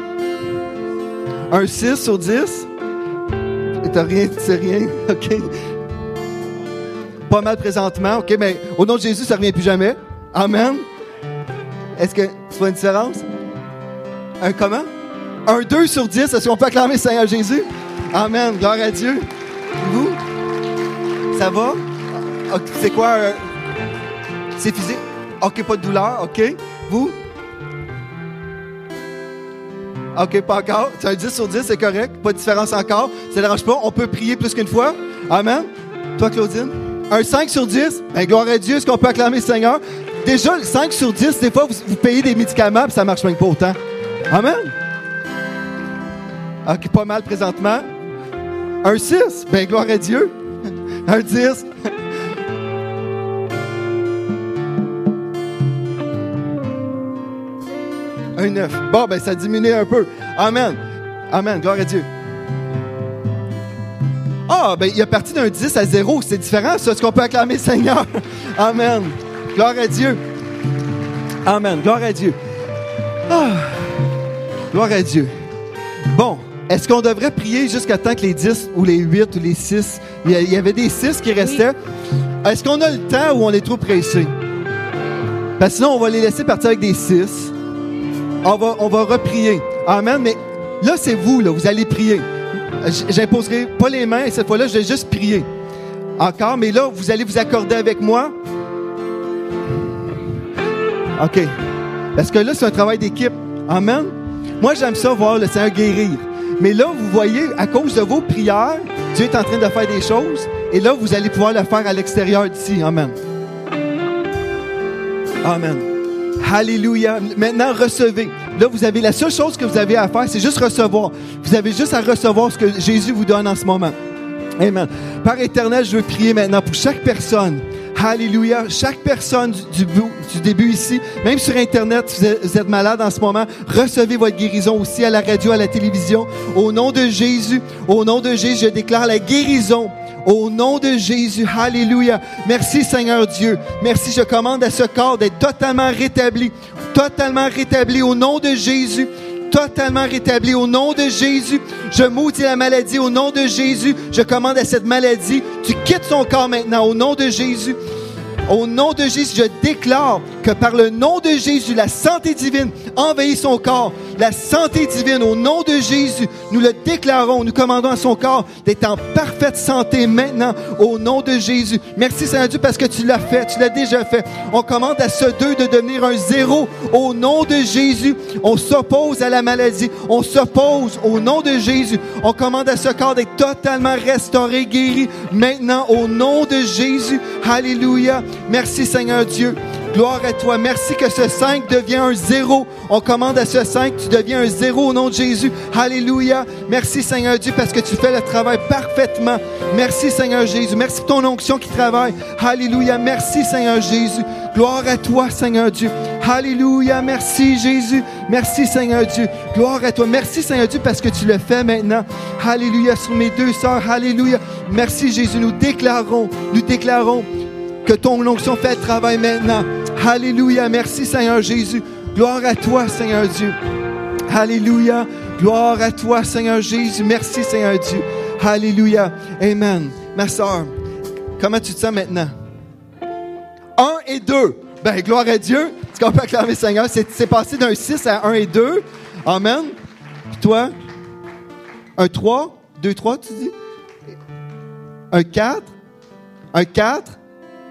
B: Un six sur dix? T'as rien, tu sais rien? OK. Pas mal présentement. OK, mais au nom de Jésus, ça ne revient plus jamais. Amen. Est-ce que tu vois une différence? Un comment? Un deux sur dix. Est-ce qu'on peut acclamer le Seigneur Jésus? Amen. Gloire à Dieu. Et vous? Ça va? Okay, c'est quoi? Euh, c'est physique? OK, pas de douleur. OK. Vous? OK, pas encore. C'est un dix sur dix, c'est correct. Pas de différence encore. Ça ne dérange pas. On peut prier plus qu'une fois. Amen. Toi, Claudine? Un cinq sur dix? Ben, gloire à Dieu. Est-ce qu'on peut acclamer le Seigneur? Déjà, le cinq sur dix, des fois, vous, vous payez des médicaments et ça ne marche même pas autant. Amen. OK, pas mal présentement. Un six? Ben, gloire à Dieu. Un dix. Un neuf. Bon, ben, ça diminue un peu. Amen. Amen. Gloire à Dieu. Ah, ben, il est parti d'un dix à zéro. C'est différent, ça. Est-ce qu'on peut acclamer le Seigneur? Amen. Gloire à Dieu. Amen. Gloire à Dieu. Ah. Gloire à Dieu. Bon. Est-ce qu'on devrait prier jusqu'à temps que les dix ou les huit ou les six, il y avait des six qui restaient? Oui. Est-ce qu'on a le temps ou on est trop pressé? Parce que sinon, on va les laisser partir avec des six. On va, on va reprier. Amen. Mais là, c'est vous, là. Vous allez prier. J'imposerai pas les mains et cette fois-là, je vais juste prier. Encore, mais là, vous allez vous accorder avec moi. OK. Parce que là, c'est un travail d'équipe. Amen. Moi, j'aime ça voir le Seigneur guérir. Mais là, vous voyez, à cause de vos prières, Dieu est en train de faire des choses. Et là, vous allez pouvoir le faire à l'extérieur d'ici. Amen. Amen. Alléluia. Maintenant, recevez. Là, vous avez la seule chose que vous avez à faire, c'est juste recevoir. Vous avez juste à recevoir ce que Jésus vous donne en ce moment. Amen. Père éternel, je veux prier maintenant pour chaque personne. Alléluia. Chaque personne du, du, du début ici, même sur Internet, vous êtes, vous êtes malade en ce moment, recevez votre guérison aussi à la radio, à la télévision. Au nom de Jésus, au nom de Jésus, je déclare la guérison. Au nom de Jésus, alléluia. Merci Seigneur Dieu. Merci, je commande à ce corps d'être totalement rétabli. Totalement rétabli au nom de Jésus. Totalement rétabli au nom de Jésus. Je maudis la maladie au nom de Jésus. Je commande à cette maladie, tu quittes son corps maintenant au nom de Jésus. Au nom de Jésus, je déclare que par le nom de Jésus, la santé divine envahit son corps. La santé divine, au nom de Jésus, nous le déclarons, nous commandons à son corps d'être en parfaite santé maintenant, au nom de Jésus. Merci Seigneur Dieu parce que tu l'as fait, tu l'as déjà fait. On commande à ce deux de devenir un zéro au nom de Jésus. On s'oppose à la maladie, on s'oppose au nom de Jésus. On commande à ce corps d'être totalement restauré, guéri maintenant au nom de Jésus. Alléluia. Merci Seigneur Dieu. Gloire à toi. Merci que ce cinq devient un zéro. On commande à ce cinq, tu deviens un zéro au nom de Jésus. Alléluia. Merci Seigneur Dieu parce que tu fais le travail parfaitement. Merci Seigneur Jésus. Merci pour ton onction qui travaille. Alléluia. Merci Seigneur Jésus. Gloire à toi Seigneur Dieu. Alléluia. Merci Jésus. Merci Seigneur Dieu. Gloire à toi. Merci Seigneur Dieu parce que tu le fais maintenant. Alléluia. Sur mes deux sœurs. Alléluia. Merci Jésus. Nous déclarons, nous déclarons que ton onction fait le travail maintenant. Alléluia. Merci Seigneur Jésus. Gloire à toi Seigneur Dieu. Alléluia. Gloire à toi Seigneur Jésus. Merci Seigneur Dieu. Alléluia. Amen. Ma sœur, comment tu te sens maintenant? et deux. Ben, gloire à Dieu. Est-ce qu'on peut acclamer le Seigneur? C'est, c'est passé d'un six à un et deux. Amen. Puis toi? Un trois? deux, trois, tu dis? Un quatre? Un quatre?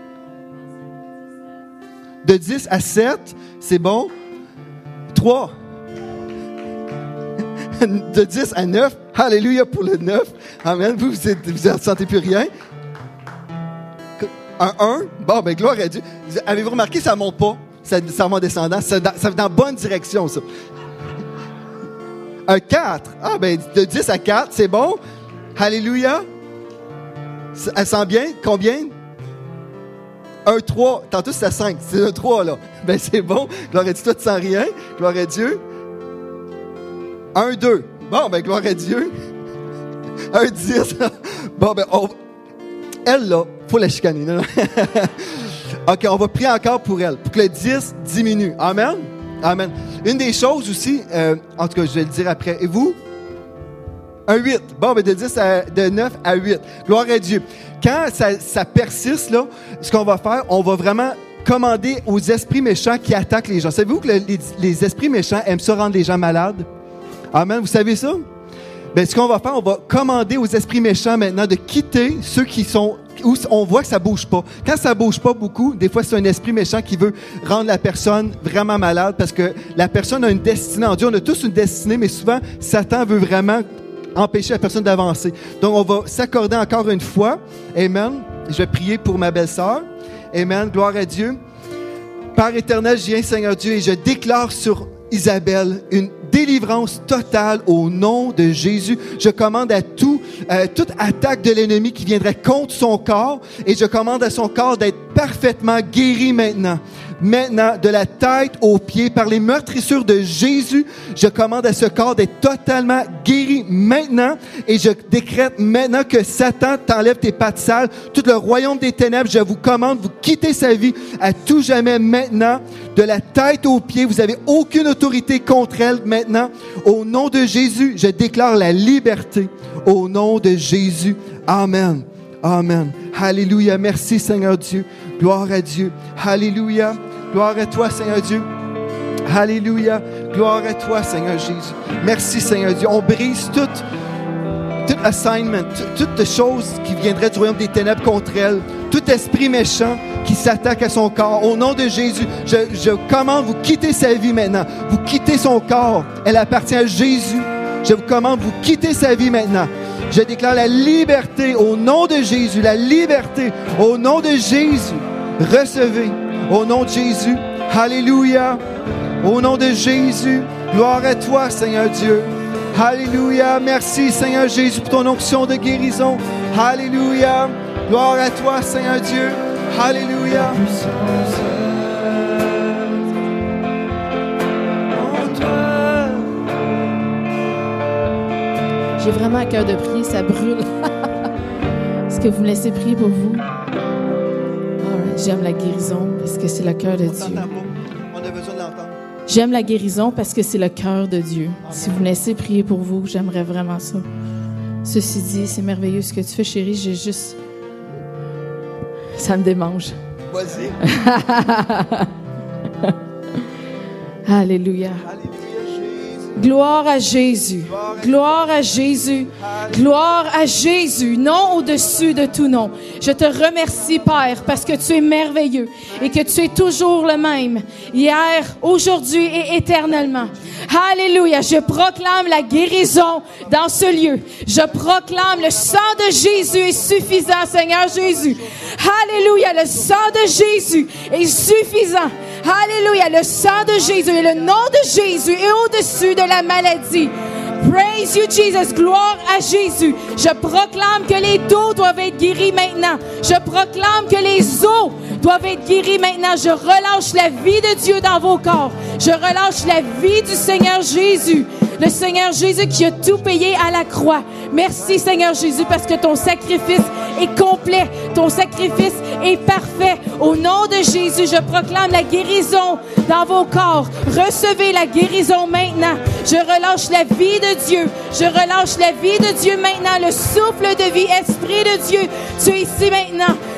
B: De dix à sept? C'est bon. trois. De dix à neuf. Alléluia pour le neuf. Amen. Vous, vous êtes, vous ne ressentez plus rien. Un un. Bon, ben, gloire à Dieu. Avez-vous remarqué, ça ne monte pas? Ça, ça va en descendant. Ça, ça va dans la bonne direction, ça. Un quatre. Ah, ben, de dix à quatre, c'est bon. Alléluia. Elle sent bien? Combien? Un trois. Tantôt, c'était cinq. C'est un trois, là. Ben, c'est bon. Gloire à Dieu. Toi, tu sens rien. Gloire à Dieu. Un deux. Bon, ben, gloire à Dieu. Un dix. Bon, ben, on... elle, là, il faut la chicaner. Non? OK, on va prier encore pour elle, pour que le dix diminue. Amen? Amen. Une des choses aussi, euh, en tout cas, je vais le dire après. Et vous? Un huit. Bon, ben, de dix à, de neuf à huit. Gloire à Dieu. Quand ça, ça persiste, là, ce qu'on va faire, on va vraiment commander aux esprits méchants qui attaquent les gens. Savez-vous que le, les, les esprits méchants aiment ça rendre les gens malades? Amen. Vous savez ça? Ben, ce qu'on va faire, on va commander aux esprits méchants maintenant de quitter ceux qui sont où on voit que ça bouge pas. Quand ça bouge pas beaucoup, des fois, c'est un esprit méchant qui veut rendre la personne vraiment malade parce que la personne a une destinée en Dieu. On a tous une destinée, mais souvent, Satan veut vraiment empêcher la personne d'avancer. Donc, on va s'accorder encore une fois. Amen. Je vais prier pour ma belle-sœur. Amen. Gloire à Dieu. Père éternel, je viens, Seigneur Dieu, et je déclare sur Isabelle une délivrance totale au nom de Jésus. Je commande à tout, euh, toute attaque de l'ennemi qui viendrait contre son corps et je commande à son corps d'être parfaitement guéri maintenant. Maintenant, de la tête aux pieds, par les meurtrissures de Jésus, je commande à ce corps d'être totalement guéri maintenant et je décrète maintenant que Satan t'enlève tes pattes sales. Tout le royaume des ténèbres, je vous commande, vous quittez sa vie à tout jamais maintenant. De la tête aux pieds, vous n'avez aucune autorité contre elle maintenant. Au nom de Jésus, je déclare la liberté. Au nom de Jésus. Amen. Amen. Alléluia. Merci Seigneur Dieu. Gloire à Dieu. Alléluia. Gloire à toi Seigneur Dieu. Alléluia. Gloire à toi Seigneur Jésus. Merci Seigneur Dieu. On brise toute, toute assignment, toute, toute chose qui viendrait du royaume des ténèbres contre elle. Tout esprit méchant qui s'attaque à son corps. Au nom de Jésus, je, je commande, vous quittez sa vie maintenant. Vous quittez son corps. Elle appartient à Jésus. Je vous commande, vous quittez sa vie maintenant. Je déclare la liberté au nom de Jésus. La liberté au nom de Jésus. Recevez au nom de Jésus. Alléluia. Au nom de Jésus. Gloire à toi, Seigneur Dieu. Alléluia. Merci, Seigneur Jésus, pour ton onction de guérison. Alléluia. Gloire à toi, Seigneur Dieu. Alléluia.
E: J'ai vraiment un cœur de prier, ça brûle. Est-ce que vous me laissez prier pour vous? Right. J'aime la guérison parce que c'est le cœur de Dieu.
B: On a besoin de l'entendre.
E: J'aime la guérison parce que c'est le cœur de Dieu. Amen. Si vous me laissez prier pour vous, j'aimerais vraiment ça. Ceci dit, c'est merveilleux ce que tu fais, chérie. J'ai juste... Ça me démange.
B: Vas-y.
E: Alléluia. Gloire à Jésus. Gloire à Jésus. Gloire à Jésus. Nom au-dessus de tout nom. Je te remercie, Père, parce que tu es merveilleux et que tu es toujours le même, hier, aujourd'hui et éternellement. Alléluia. Je proclame la guérison dans ce lieu. Je proclame le sang de Jésus est suffisant, Seigneur Jésus. Alléluia. Le sang de Jésus est suffisant. Alléluia. Le sang de Jésus et le nom de Jésus est au-dessus de la maladie. Praise you, Jesus. Gloire à Jésus. Je proclame que les dos doivent être guéris maintenant. Je proclame que les os doivent être guéris maintenant. Je relâche la vie de Dieu dans vos corps. Je relâche la vie du Seigneur Jésus. Le Seigneur Jésus qui a tout payé à la croix. Merci Seigneur Jésus parce que ton sacrifice est complet. Ton sacrifice est parfait. Au nom de Jésus, je proclame la guérison dans vos corps. Recevez la guérison maintenant. Je relâche la vie de Dieu. Je relâche la vie de Dieu maintenant. Le souffle de vie, Esprit de Dieu, tu es ici maintenant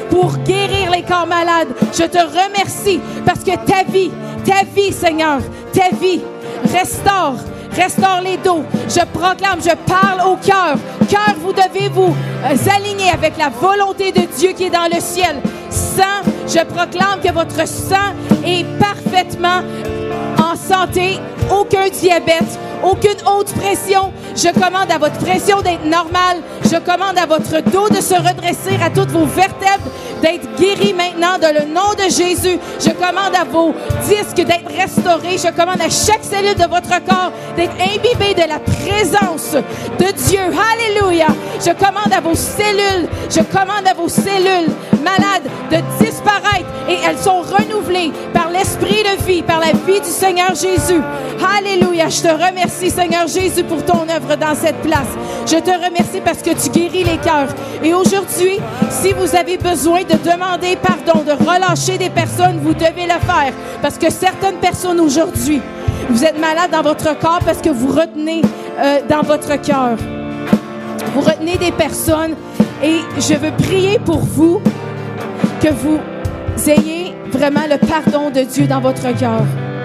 E: pour guérir les corps malades. Je te remercie parce que ta vie, ta vie, Seigneur, ta vie restaure. Restaure les dos. Je proclame, je parle au cœur. Cœur, vous devez vous euh, aligner avec la volonté de Dieu qui est dans le ciel. Sang, je proclame que votre sang est parfaitement en santé. Aucun diabète, aucune haute pression. Je commande à votre pression d'être normale. Je commande à votre dos de se redresser, à toutes vos vertèbres d'être guéris maintenant dans le nom de Jésus. Je commande à vos disques d'être restaurés. Je commande à chaque cellule de votre corps d'être imbibée de la présence de Dieu. Alléluia. Je commande à vos cellules, je commande à vos cellules malades de disparaître et elles sont renouvelées par l'esprit de vie, par la vie du Seigneur Jésus. Alléluia. Je te remercie, Seigneur Jésus, pour ton œuvre dans cette place. Je te remercie parce que tu guéris les cœurs. Et aujourd'hui, si vous avez besoin de demander pardon, de relâcher des personnes, vous devez le faire. Parce que certaines personnes aujourd'hui, vous êtes malades dans votre corps parce que vous retenez euh, dans votre cœur. Vous retenez des personnes et je veux prier pour vous que vous ayez vraiment le pardon de Dieu dans votre cœur.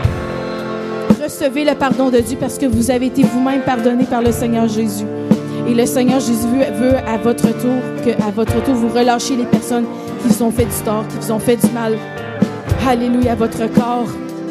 E: Recevez le pardon de Dieu parce que vous avez été vous-même pardonné par le Seigneur Jésus. Et le Seigneur Jésus veut à votre tour, que à votre tour, vous relâchez les personnes qui vous ont fait du tort, qui vous ont fait du mal. Alléluia, votre corps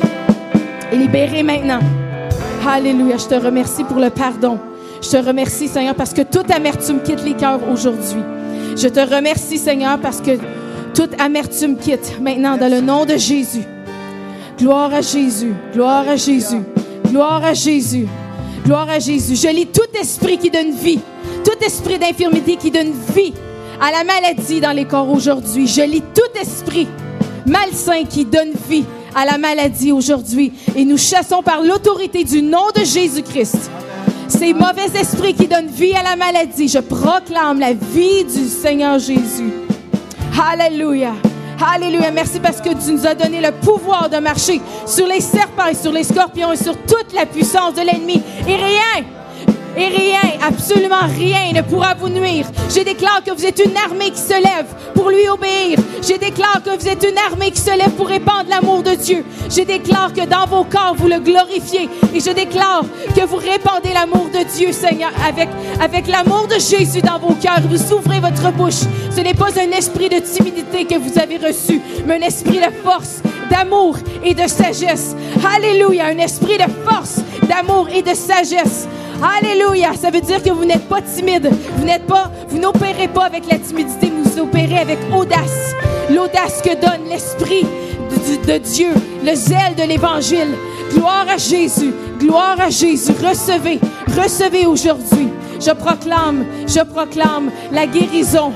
E: est libéré maintenant. Alléluia, je te remercie pour le pardon. Je te remercie, Seigneur, parce que toute amertume quitte les cœurs aujourd'hui. Je te remercie, Seigneur, parce que toute amertume quitte maintenant dans le nom de Jésus. Gloire à Jésus, gloire à Jésus, gloire à Jésus, gloire à Jésus. Je lis tout esprit qui donne vie, tout esprit d'infirmité qui donne vie à la maladie dans les corps aujourd'hui. Je lis tout esprit malsain qui donne vie à la maladie aujourd'hui. Et nous chassons par l'autorité du nom de Jésus-Christ ces mauvais esprits qui donnent vie à la maladie. Je proclame la vie du Seigneur Jésus. Alléluia. Alléluia. Merci parce que tu nous as donné le pouvoir de marcher sur les serpents et sur les scorpions et sur toute la puissance de l'ennemi. Et rien, et rien, absolument rien ne pourra vous nuire. Je déclare que vous êtes une armée qui se lève pour lui obéir. Je déclare que vous êtes une armée qui se lève pour répandre l'amour de Dieu. Je déclare que dans vos corps, vous le glorifiez. Et je déclare que vous répandez l'amour de Dieu, Seigneur, avec, avec l'amour de Jésus dans vos cœurs. Vous ouvrez votre bouche. Ce n'est pas un esprit de timidité que vous avez reçu, mais un esprit de force, d'amour et de sagesse. Alléluia, un esprit de force, d'amour et de sagesse. Alléluia, ça veut dire que vous n'êtes pas timide, vous n'êtes pas, vous n'opérez pas avec la timidité, vous opérez avec audace. L'audace que donne l'Esprit de, de Dieu, le zèle de l'Évangile. Gloire à Jésus, gloire à Jésus. Recevez, recevez aujourd'hui. Je proclame, je proclame la guérison.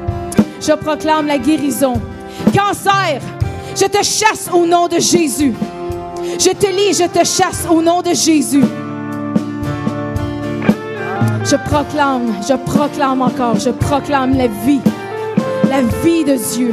E: Je proclame la guérison. Cancer, je te chasse au nom de Jésus. Je te lis, je te chasse au nom de Jésus. Je proclame, je proclame encore, je proclame la vie, la vie de Dieu.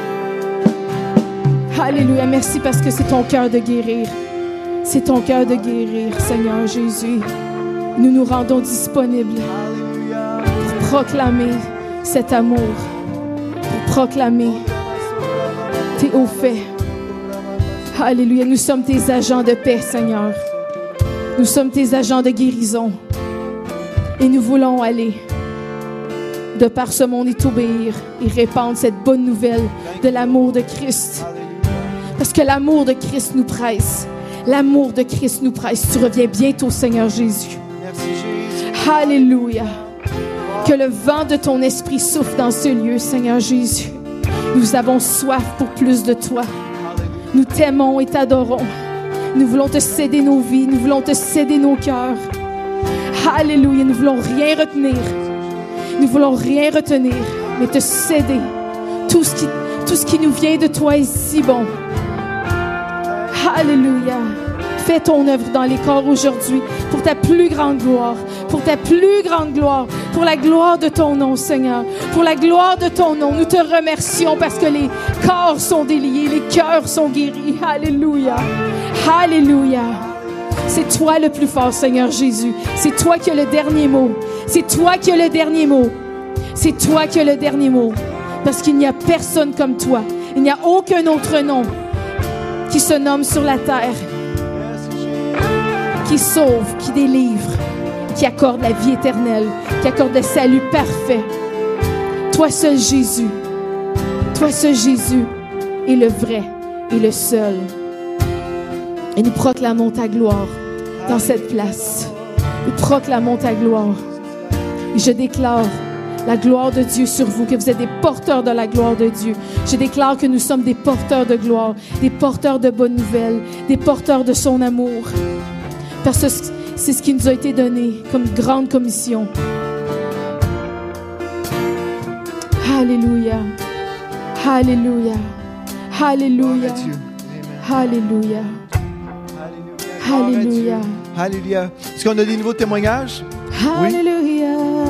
E: Alléluia, merci parce que c'est ton cœur de guérir. C'est ton cœur de guérir, Seigneur Jésus. Nous nous rendons disponibles pour proclamer cet amour, pour proclamer tes hauts faits. Alléluia, nous sommes tes agents de paix, Seigneur. Nous sommes tes agents de guérison. Et nous voulons aller de par ce monde et t'obéir et répandre cette bonne nouvelle de l'amour de Christ. Parce que l'amour de Christ nous presse. L'amour de Christ nous presse. Tu reviens bientôt, Seigneur Jésus.
B: Merci, Jésus.
E: Alléluia. Que le vent de ton esprit souffle dans ce lieu, Seigneur Jésus. Nous avons soif pour plus de toi. Nous t'aimons et t'adorons. Nous voulons te céder nos vies. Nous voulons te céder nos cœurs. Alléluia, nous voulons rien retenir. Nous voulons rien retenir, mais te céder. Tout ce qui, tout ce qui nous vient de toi est si bon. Alléluia. Fais ton œuvre dans les corps aujourd'hui pour ta plus grande gloire, pour ta plus grande gloire, pour la gloire de ton nom, Seigneur. Pour la gloire de ton nom, nous te remercions parce que les corps sont déliés, les cœurs sont guéris. Alléluia. Alléluia. C'est toi le plus fort, Seigneur Jésus. C'est toi qui as le dernier mot. C'est toi qui as le dernier mot. C'est toi qui as le dernier mot. Parce qu'il n'y a personne comme toi. Il n'y a aucun autre nom qui se nomme sur la terre, qui sauve, qui délivre, qui accorde la vie éternelle, qui accorde le salut parfait. Toi seul, Jésus. Toi seul, Jésus, est le vrai et le seul. Et nous proclamons ta gloire dans cette place. Nous proclamons ta gloire. Et je déclare la gloire de Dieu sur vous, que vous êtes des porteurs de la gloire de Dieu. Je déclare que nous sommes des porteurs de gloire, des porteurs de bonnes nouvelles, des porteurs de son amour. Parce que c'est ce qui nous a été donné comme grande commission. Alléluia. Alléluia. Alléluia. Alléluia. Alléluia.
B: Alléluia. Est-ce qu'on a des nouveaux témoignages?
E: Alléluia.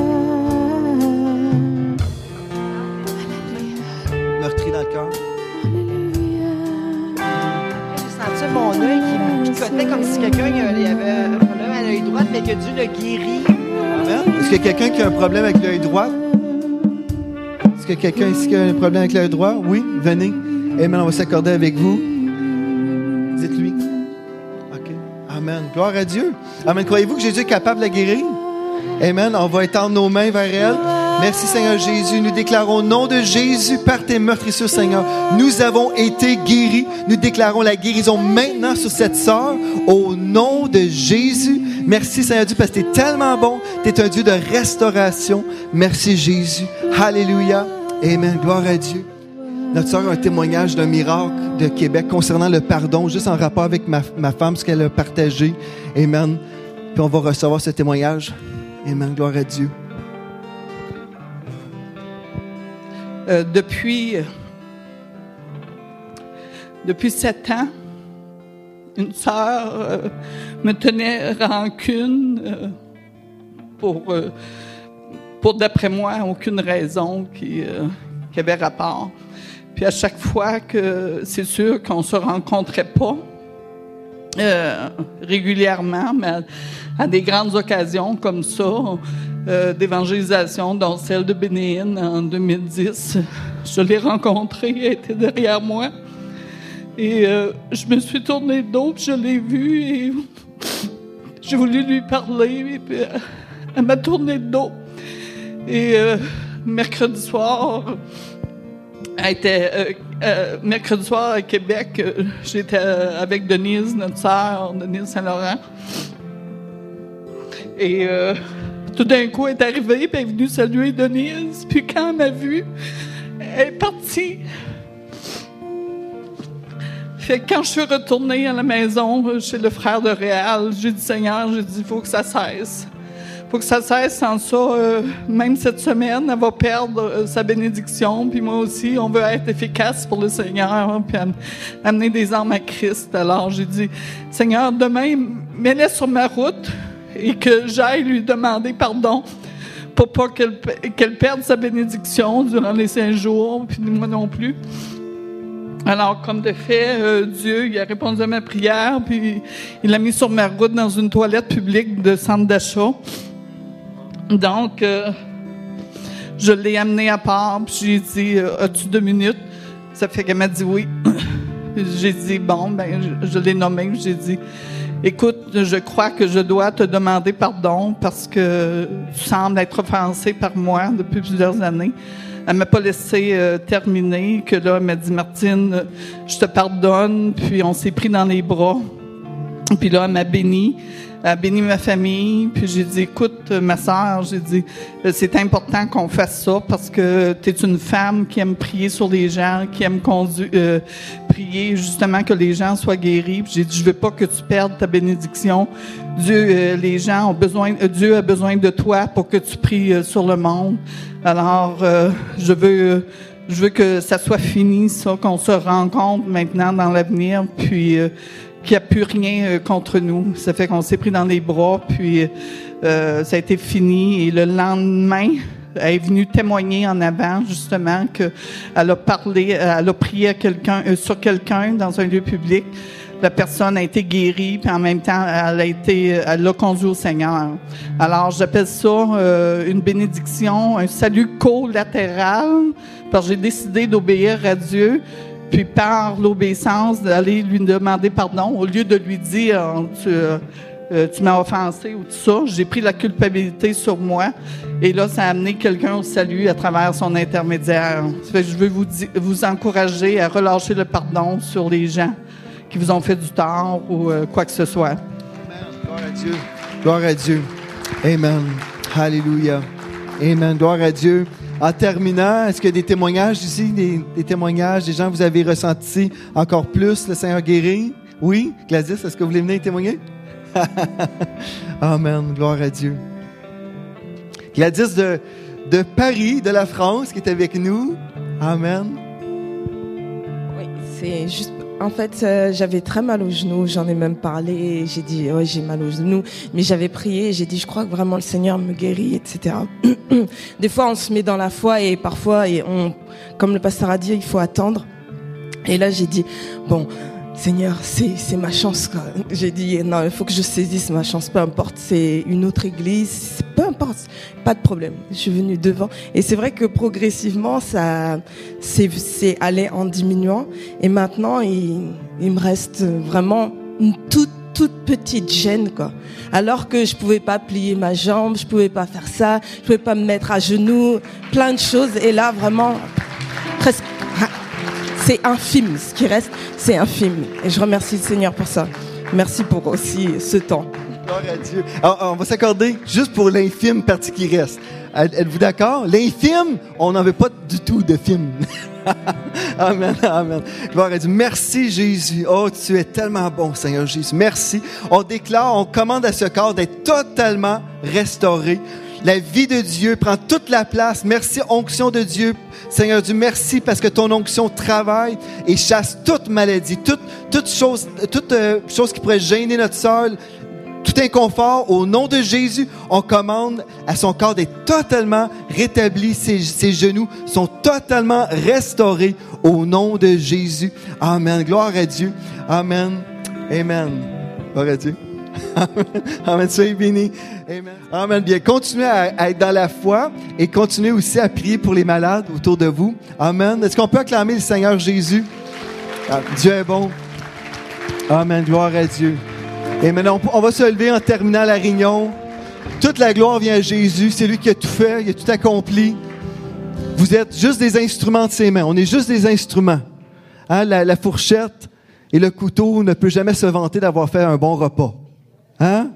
B: Meurtri dans le cœur.
E: Alléluia.
F: J'ai senti mon œil qui picotait comme si quelqu'un il avait un problème à l'œil droit, mais que Dieu le guérit.
B: Amen. Est-ce qu'il y a quelqu'un qui a un problème avec l'œil droit? Est-ce qu'il y a quelqu'un ici qui a un problème avec l'œil droit? Oui, venez. Amen, on va s'accorder avec vous. Dites-lui. OK. Amen. Gloire à Dieu. Amen. Croyez-vous que Jésus est capable de la guérir? Amen. On va étendre nos mains vers elle. Merci Seigneur Jésus. Nous déclarons au nom de Jésus, par tes meurtrissures, Seigneur, nous avons été guéris. Nous déclarons la guérison maintenant sur cette sœur au nom de Jésus. Merci Seigneur Dieu parce que tu es tellement bon. Tu es un Dieu de restauration. Merci Jésus. Alléluia. Amen. Gloire à Dieu. Notre sœur a un témoignage d'un miracle de Québec concernant le pardon, juste en rapport avec ma, ma femme, ce qu'elle a partagé. Amen. Puis on va recevoir ce témoignage. Amen. Gloire à Dieu.
C: Euh, depuis, euh, depuis sept ans, une sœur euh, me tenait rancune euh, pour, euh, pour, d'après moi, aucune raison qui, euh, qui avait rapport. Puis à chaque fois que c'est sûr qu'on se rencontrait pas euh, régulièrement, mais à, à des grandes occasions comme ça, Euh, d'évangélisation, dont celle de Bénéine en deux mille dix. Je l'ai rencontrée, elle était derrière moi. Et euh, je me suis tournée de dos, puis je l'ai vue, et j'ai voulu lui parler, et puis elle m'a tourné de dos. Et euh, mercredi soir, elle était, euh, euh, mercredi soir à Québec, euh, j'étais avec Denise, notre sœur, Denise Saint-Laurent. Et euh, tout d'un coup, elle est arrivée, puis elle est venue saluer Denise. Puis quand elle m'a vue, elle est partie. Fait que quand je suis retournée à la maison, chez le frère de Réal, j'ai dit, Seigneur, j'ai dit, il faut que ça cesse. Il faut que ça cesse. Sans ça, euh, même cette semaine, elle va perdre euh, sa bénédiction. Puis moi aussi, on veut être efficace pour le Seigneur, hein, puis am- amener des âmes à Christ. Alors j'ai dit, Seigneur, demain, mets-la sur ma route, et que j'aille lui demander pardon pour pas qu'elle, qu'elle perde sa bénédiction durant les cinq jours, puis moi non plus. Alors, comme de fait, euh, Dieu, il a répondu à ma prière, puis il l'a mis sur ma route dans une toilette publique de centre d'achat. Donc, euh, je l'ai amenée à part, puis j'ai dit, euh, as-tu deux minutes? Ça fait qu'elle m'a dit oui. J'ai dit, bon, ben, je, je l'ai nommée, j'ai dit, écoute, je crois que je dois te demander pardon parce que tu sembles être offensé par moi depuis plusieurs années. Elle m'a pas laissé euh, terminer, que là, elle m'a dit, Martine, je te pardonne, puis on s'est pris dans les bras. Puis là, elle m'a béni. Elle a béni ma famille, puis j'ai dit, écoute, ma sœur, j'ai dit, c'est important qu'on fasse ça parce que tu es une femme qui aime prier sur les gens, qui aime condu- euh, prier justement que les gens soient guéris. Puis j'ai dit, je veux pas que tu perdes ta bénédiction. Dieu, euh, les gens ont besoin, euh, Dieu a besoin de toi pour que tu pries euh, sur le monde. Alors, euh, je veux, je veux que ça soit fini, ça, qu'on se rencontre maintenant dans l'avenir, puis euh, qu'il n'y a plus rien euh, contre nous. Ça fait qu'on s'est pris dans les bras, puis euh, ça a été fini. Et le lendemain, elle est venue témoigner en avant, justement, qu'elle a parlé, elle a prié à quelqu'un, euh, sur quelqu'un dans un lieu public. la personne a été guérie, puis en même temps, elle a été, elle l'a conduit au Seigneur. Alors, j'appelle ça euh, une bénédiction, un salut collatéral, parce que j'ai décidé d'obéir à Dieu, puis par l'obéissance, d'aller lui demander pardon, au lieu de lui dire tu, euh, tu m'as offensé ou tout ça, j'ai pris la culpabilité sur moi, et là, ça a amené quelqu'un au salut à travers son intermédiaire. Ça fait que je veux vous, di- vous encourager à relâcher le pardon sur les gens qui vous ont fait du tort ou euh, quoi que ce soit.
B: Amen. Gloire à Dieu. Gloire à Dieu. Amen. Alléluia. Amen. Gloire à Dieu. En terminant, est-ce qu'il y a des témoignages ici, des, des témoignages, des gens que vous avez ressenti encore plus le Seigneur guéri? Oui? Gladys, est-ce que vous voulez venir témoigner? Amen. Gloire à Dieu. Gladys de, de Paris, de la France, qui est avec nous. Amen.
G: Oui, c'est juste... En fait, euh, j'avais très mal aux genoux, j'en ai même parlé, j'ai dit, ouais, j'ai mal aux genoux, mais j'avais prié, j'ai dit, je crois que vraiment le Seigneur me guérit, et cetera. Des fois, on se met dans la foi et parfois, et on, comme le pasteur a dit, il faut attendre. Et là, j'ai dit, bon, Seigneur, c'est, c'est ma chance, quoi. J'ai dit, non, il faut que je saisisse ma chance, peu importe, c'est une autre église, peu importe, pas de problème. Je suis venue devant. Et c'est vrai que progressivement, ça, c'est, c'est allé en diminuant. Et maintenant, il, il me reste vraiment une toute, toute petite gêne, quoi. Alors que je pouvais pas plier ma jambe, je pouvais pas faire ça, je pouvais pas me mettre à genoux, plein de choses. Et là, vraiment, presque, c'est infime. Ce qui reste, c'est infime. Et je remercie le Seigneur pour ça. Merci pour aussi ce temps.
B: Gloire à Dieu. Alors, on va s'accorder juste pour l'infime partie qui reste. Êtes-vous d'accord? L'infime, on n'en veut pas du tout de film. Amen, amen. Gloire à Dieu. Merci Jésus. Oh, tu es tellement bon, Seigneur Jésus. Merci. On déclare, on commande à ce corps d'être totalement restauré. La vie de Dieu prend toute la place. Merci, onction de Dieu. Seigneur Dieu, merci parce que ton onction travaille et chasse toute maladie, toute, toute chose, toute euh, chose qui pourrait gêner notre sol, tout inconfort. Au nom de Jésus, on commande à son corps d'être totalement rétabli. Ses, ses genoux sont totalement restaurés au nom de Jésus. Amen. Gloire à Dieu. Amen. Amen. Gloire à Dieu. Amen. Amen. Soyez bénis. Amen. Amen. Bien, continuez à, à être dans la foi et continuez aussi à prier pour les malades autour de vous. Amen. Est-ce qu'on peut acclamer le Seigneur Jésus? Ah, Dieu est bon. Amen. Gloire à Dieu. Et maintenant, on va se lever en terminant la réunion. Toute la gloire vient à Jésus. C'est lui qui a tout fait, il a tout accompli. Vous êtes juste des instruments de ses mains. On est juste des instruments. Hein? La, la fourchette et le couteau ne peut jamais se vanter d'avoir fait un bon repas. Hein?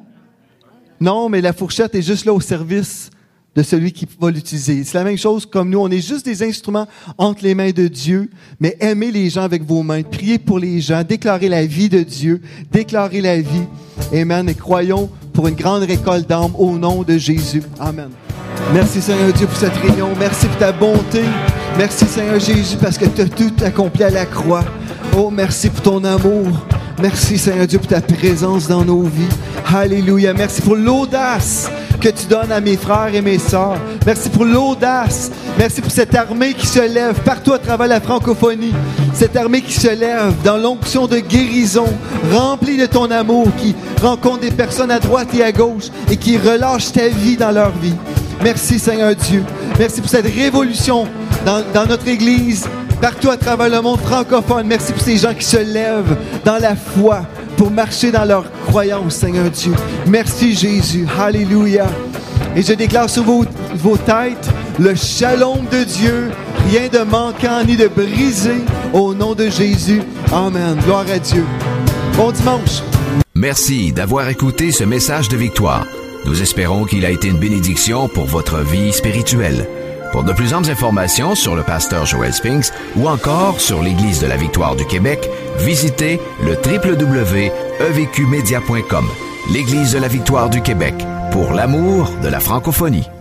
B: Non, mais la fourchette est juste là au service de celui qui va l'utiliser. C'est la même chose comme nous. On est juste des instruments entre les mains de Dieu, mais aimez les gens avec vos mains. Priez pour les gens. Déclarez la vie de Dieu. Déclarez la vie. Amen. Et croyons pour une grande récolte d'âmes au nom de Jésus. Amen. Merci Seigneur Dieu pour cette réunion. Merci pour ta bonté. Merci Seigneur Jésus parce que tu as tout accompli à la croix. Oh, merci pour ton amour. Merci Seigneur Dieu pour ta présence dans nos vies. Alléluia. Merci pour l'audace que tu donnes à mes frères et mes sœurs. Merci pour l'audace. Merci pour cette armée qui se lève partout à travers la francophonie. Cette armée qui se lève dans l'onction de guérison, remplie de ton amour, qui rencontre des personnes à droite et à gauche et qui relâche ta vie dans leur vie. Merci Seigneur Dieu. Merci pour cette révolution dans, dans notre Église, partout à travers le monde francophone. Merci pour ces gens qui se lèvent dans la foi pour marcher dans leur croyance, Seigneur Dieu. Merci Jésus. Alléluia. Et je déclare sur vos, vos têtes le shalom de Dieu, rien de manquant ni de brisé, au nom de Jésus. Amen. Gloire à Dieu. Bon dimanche.
A: Merci d'avoir écouté ce message de victoire. Nous espérons qu'il a été une bénédiction pour votre vie spirituelle. Pour de plus amples informations sur le pasteur Joel Spinks ou encore sur l'Église de la Victoire du Québec, visitez le w w w point e v q media point com. L'Église de la Victoire du Québec, pour l'amour de la francophonie.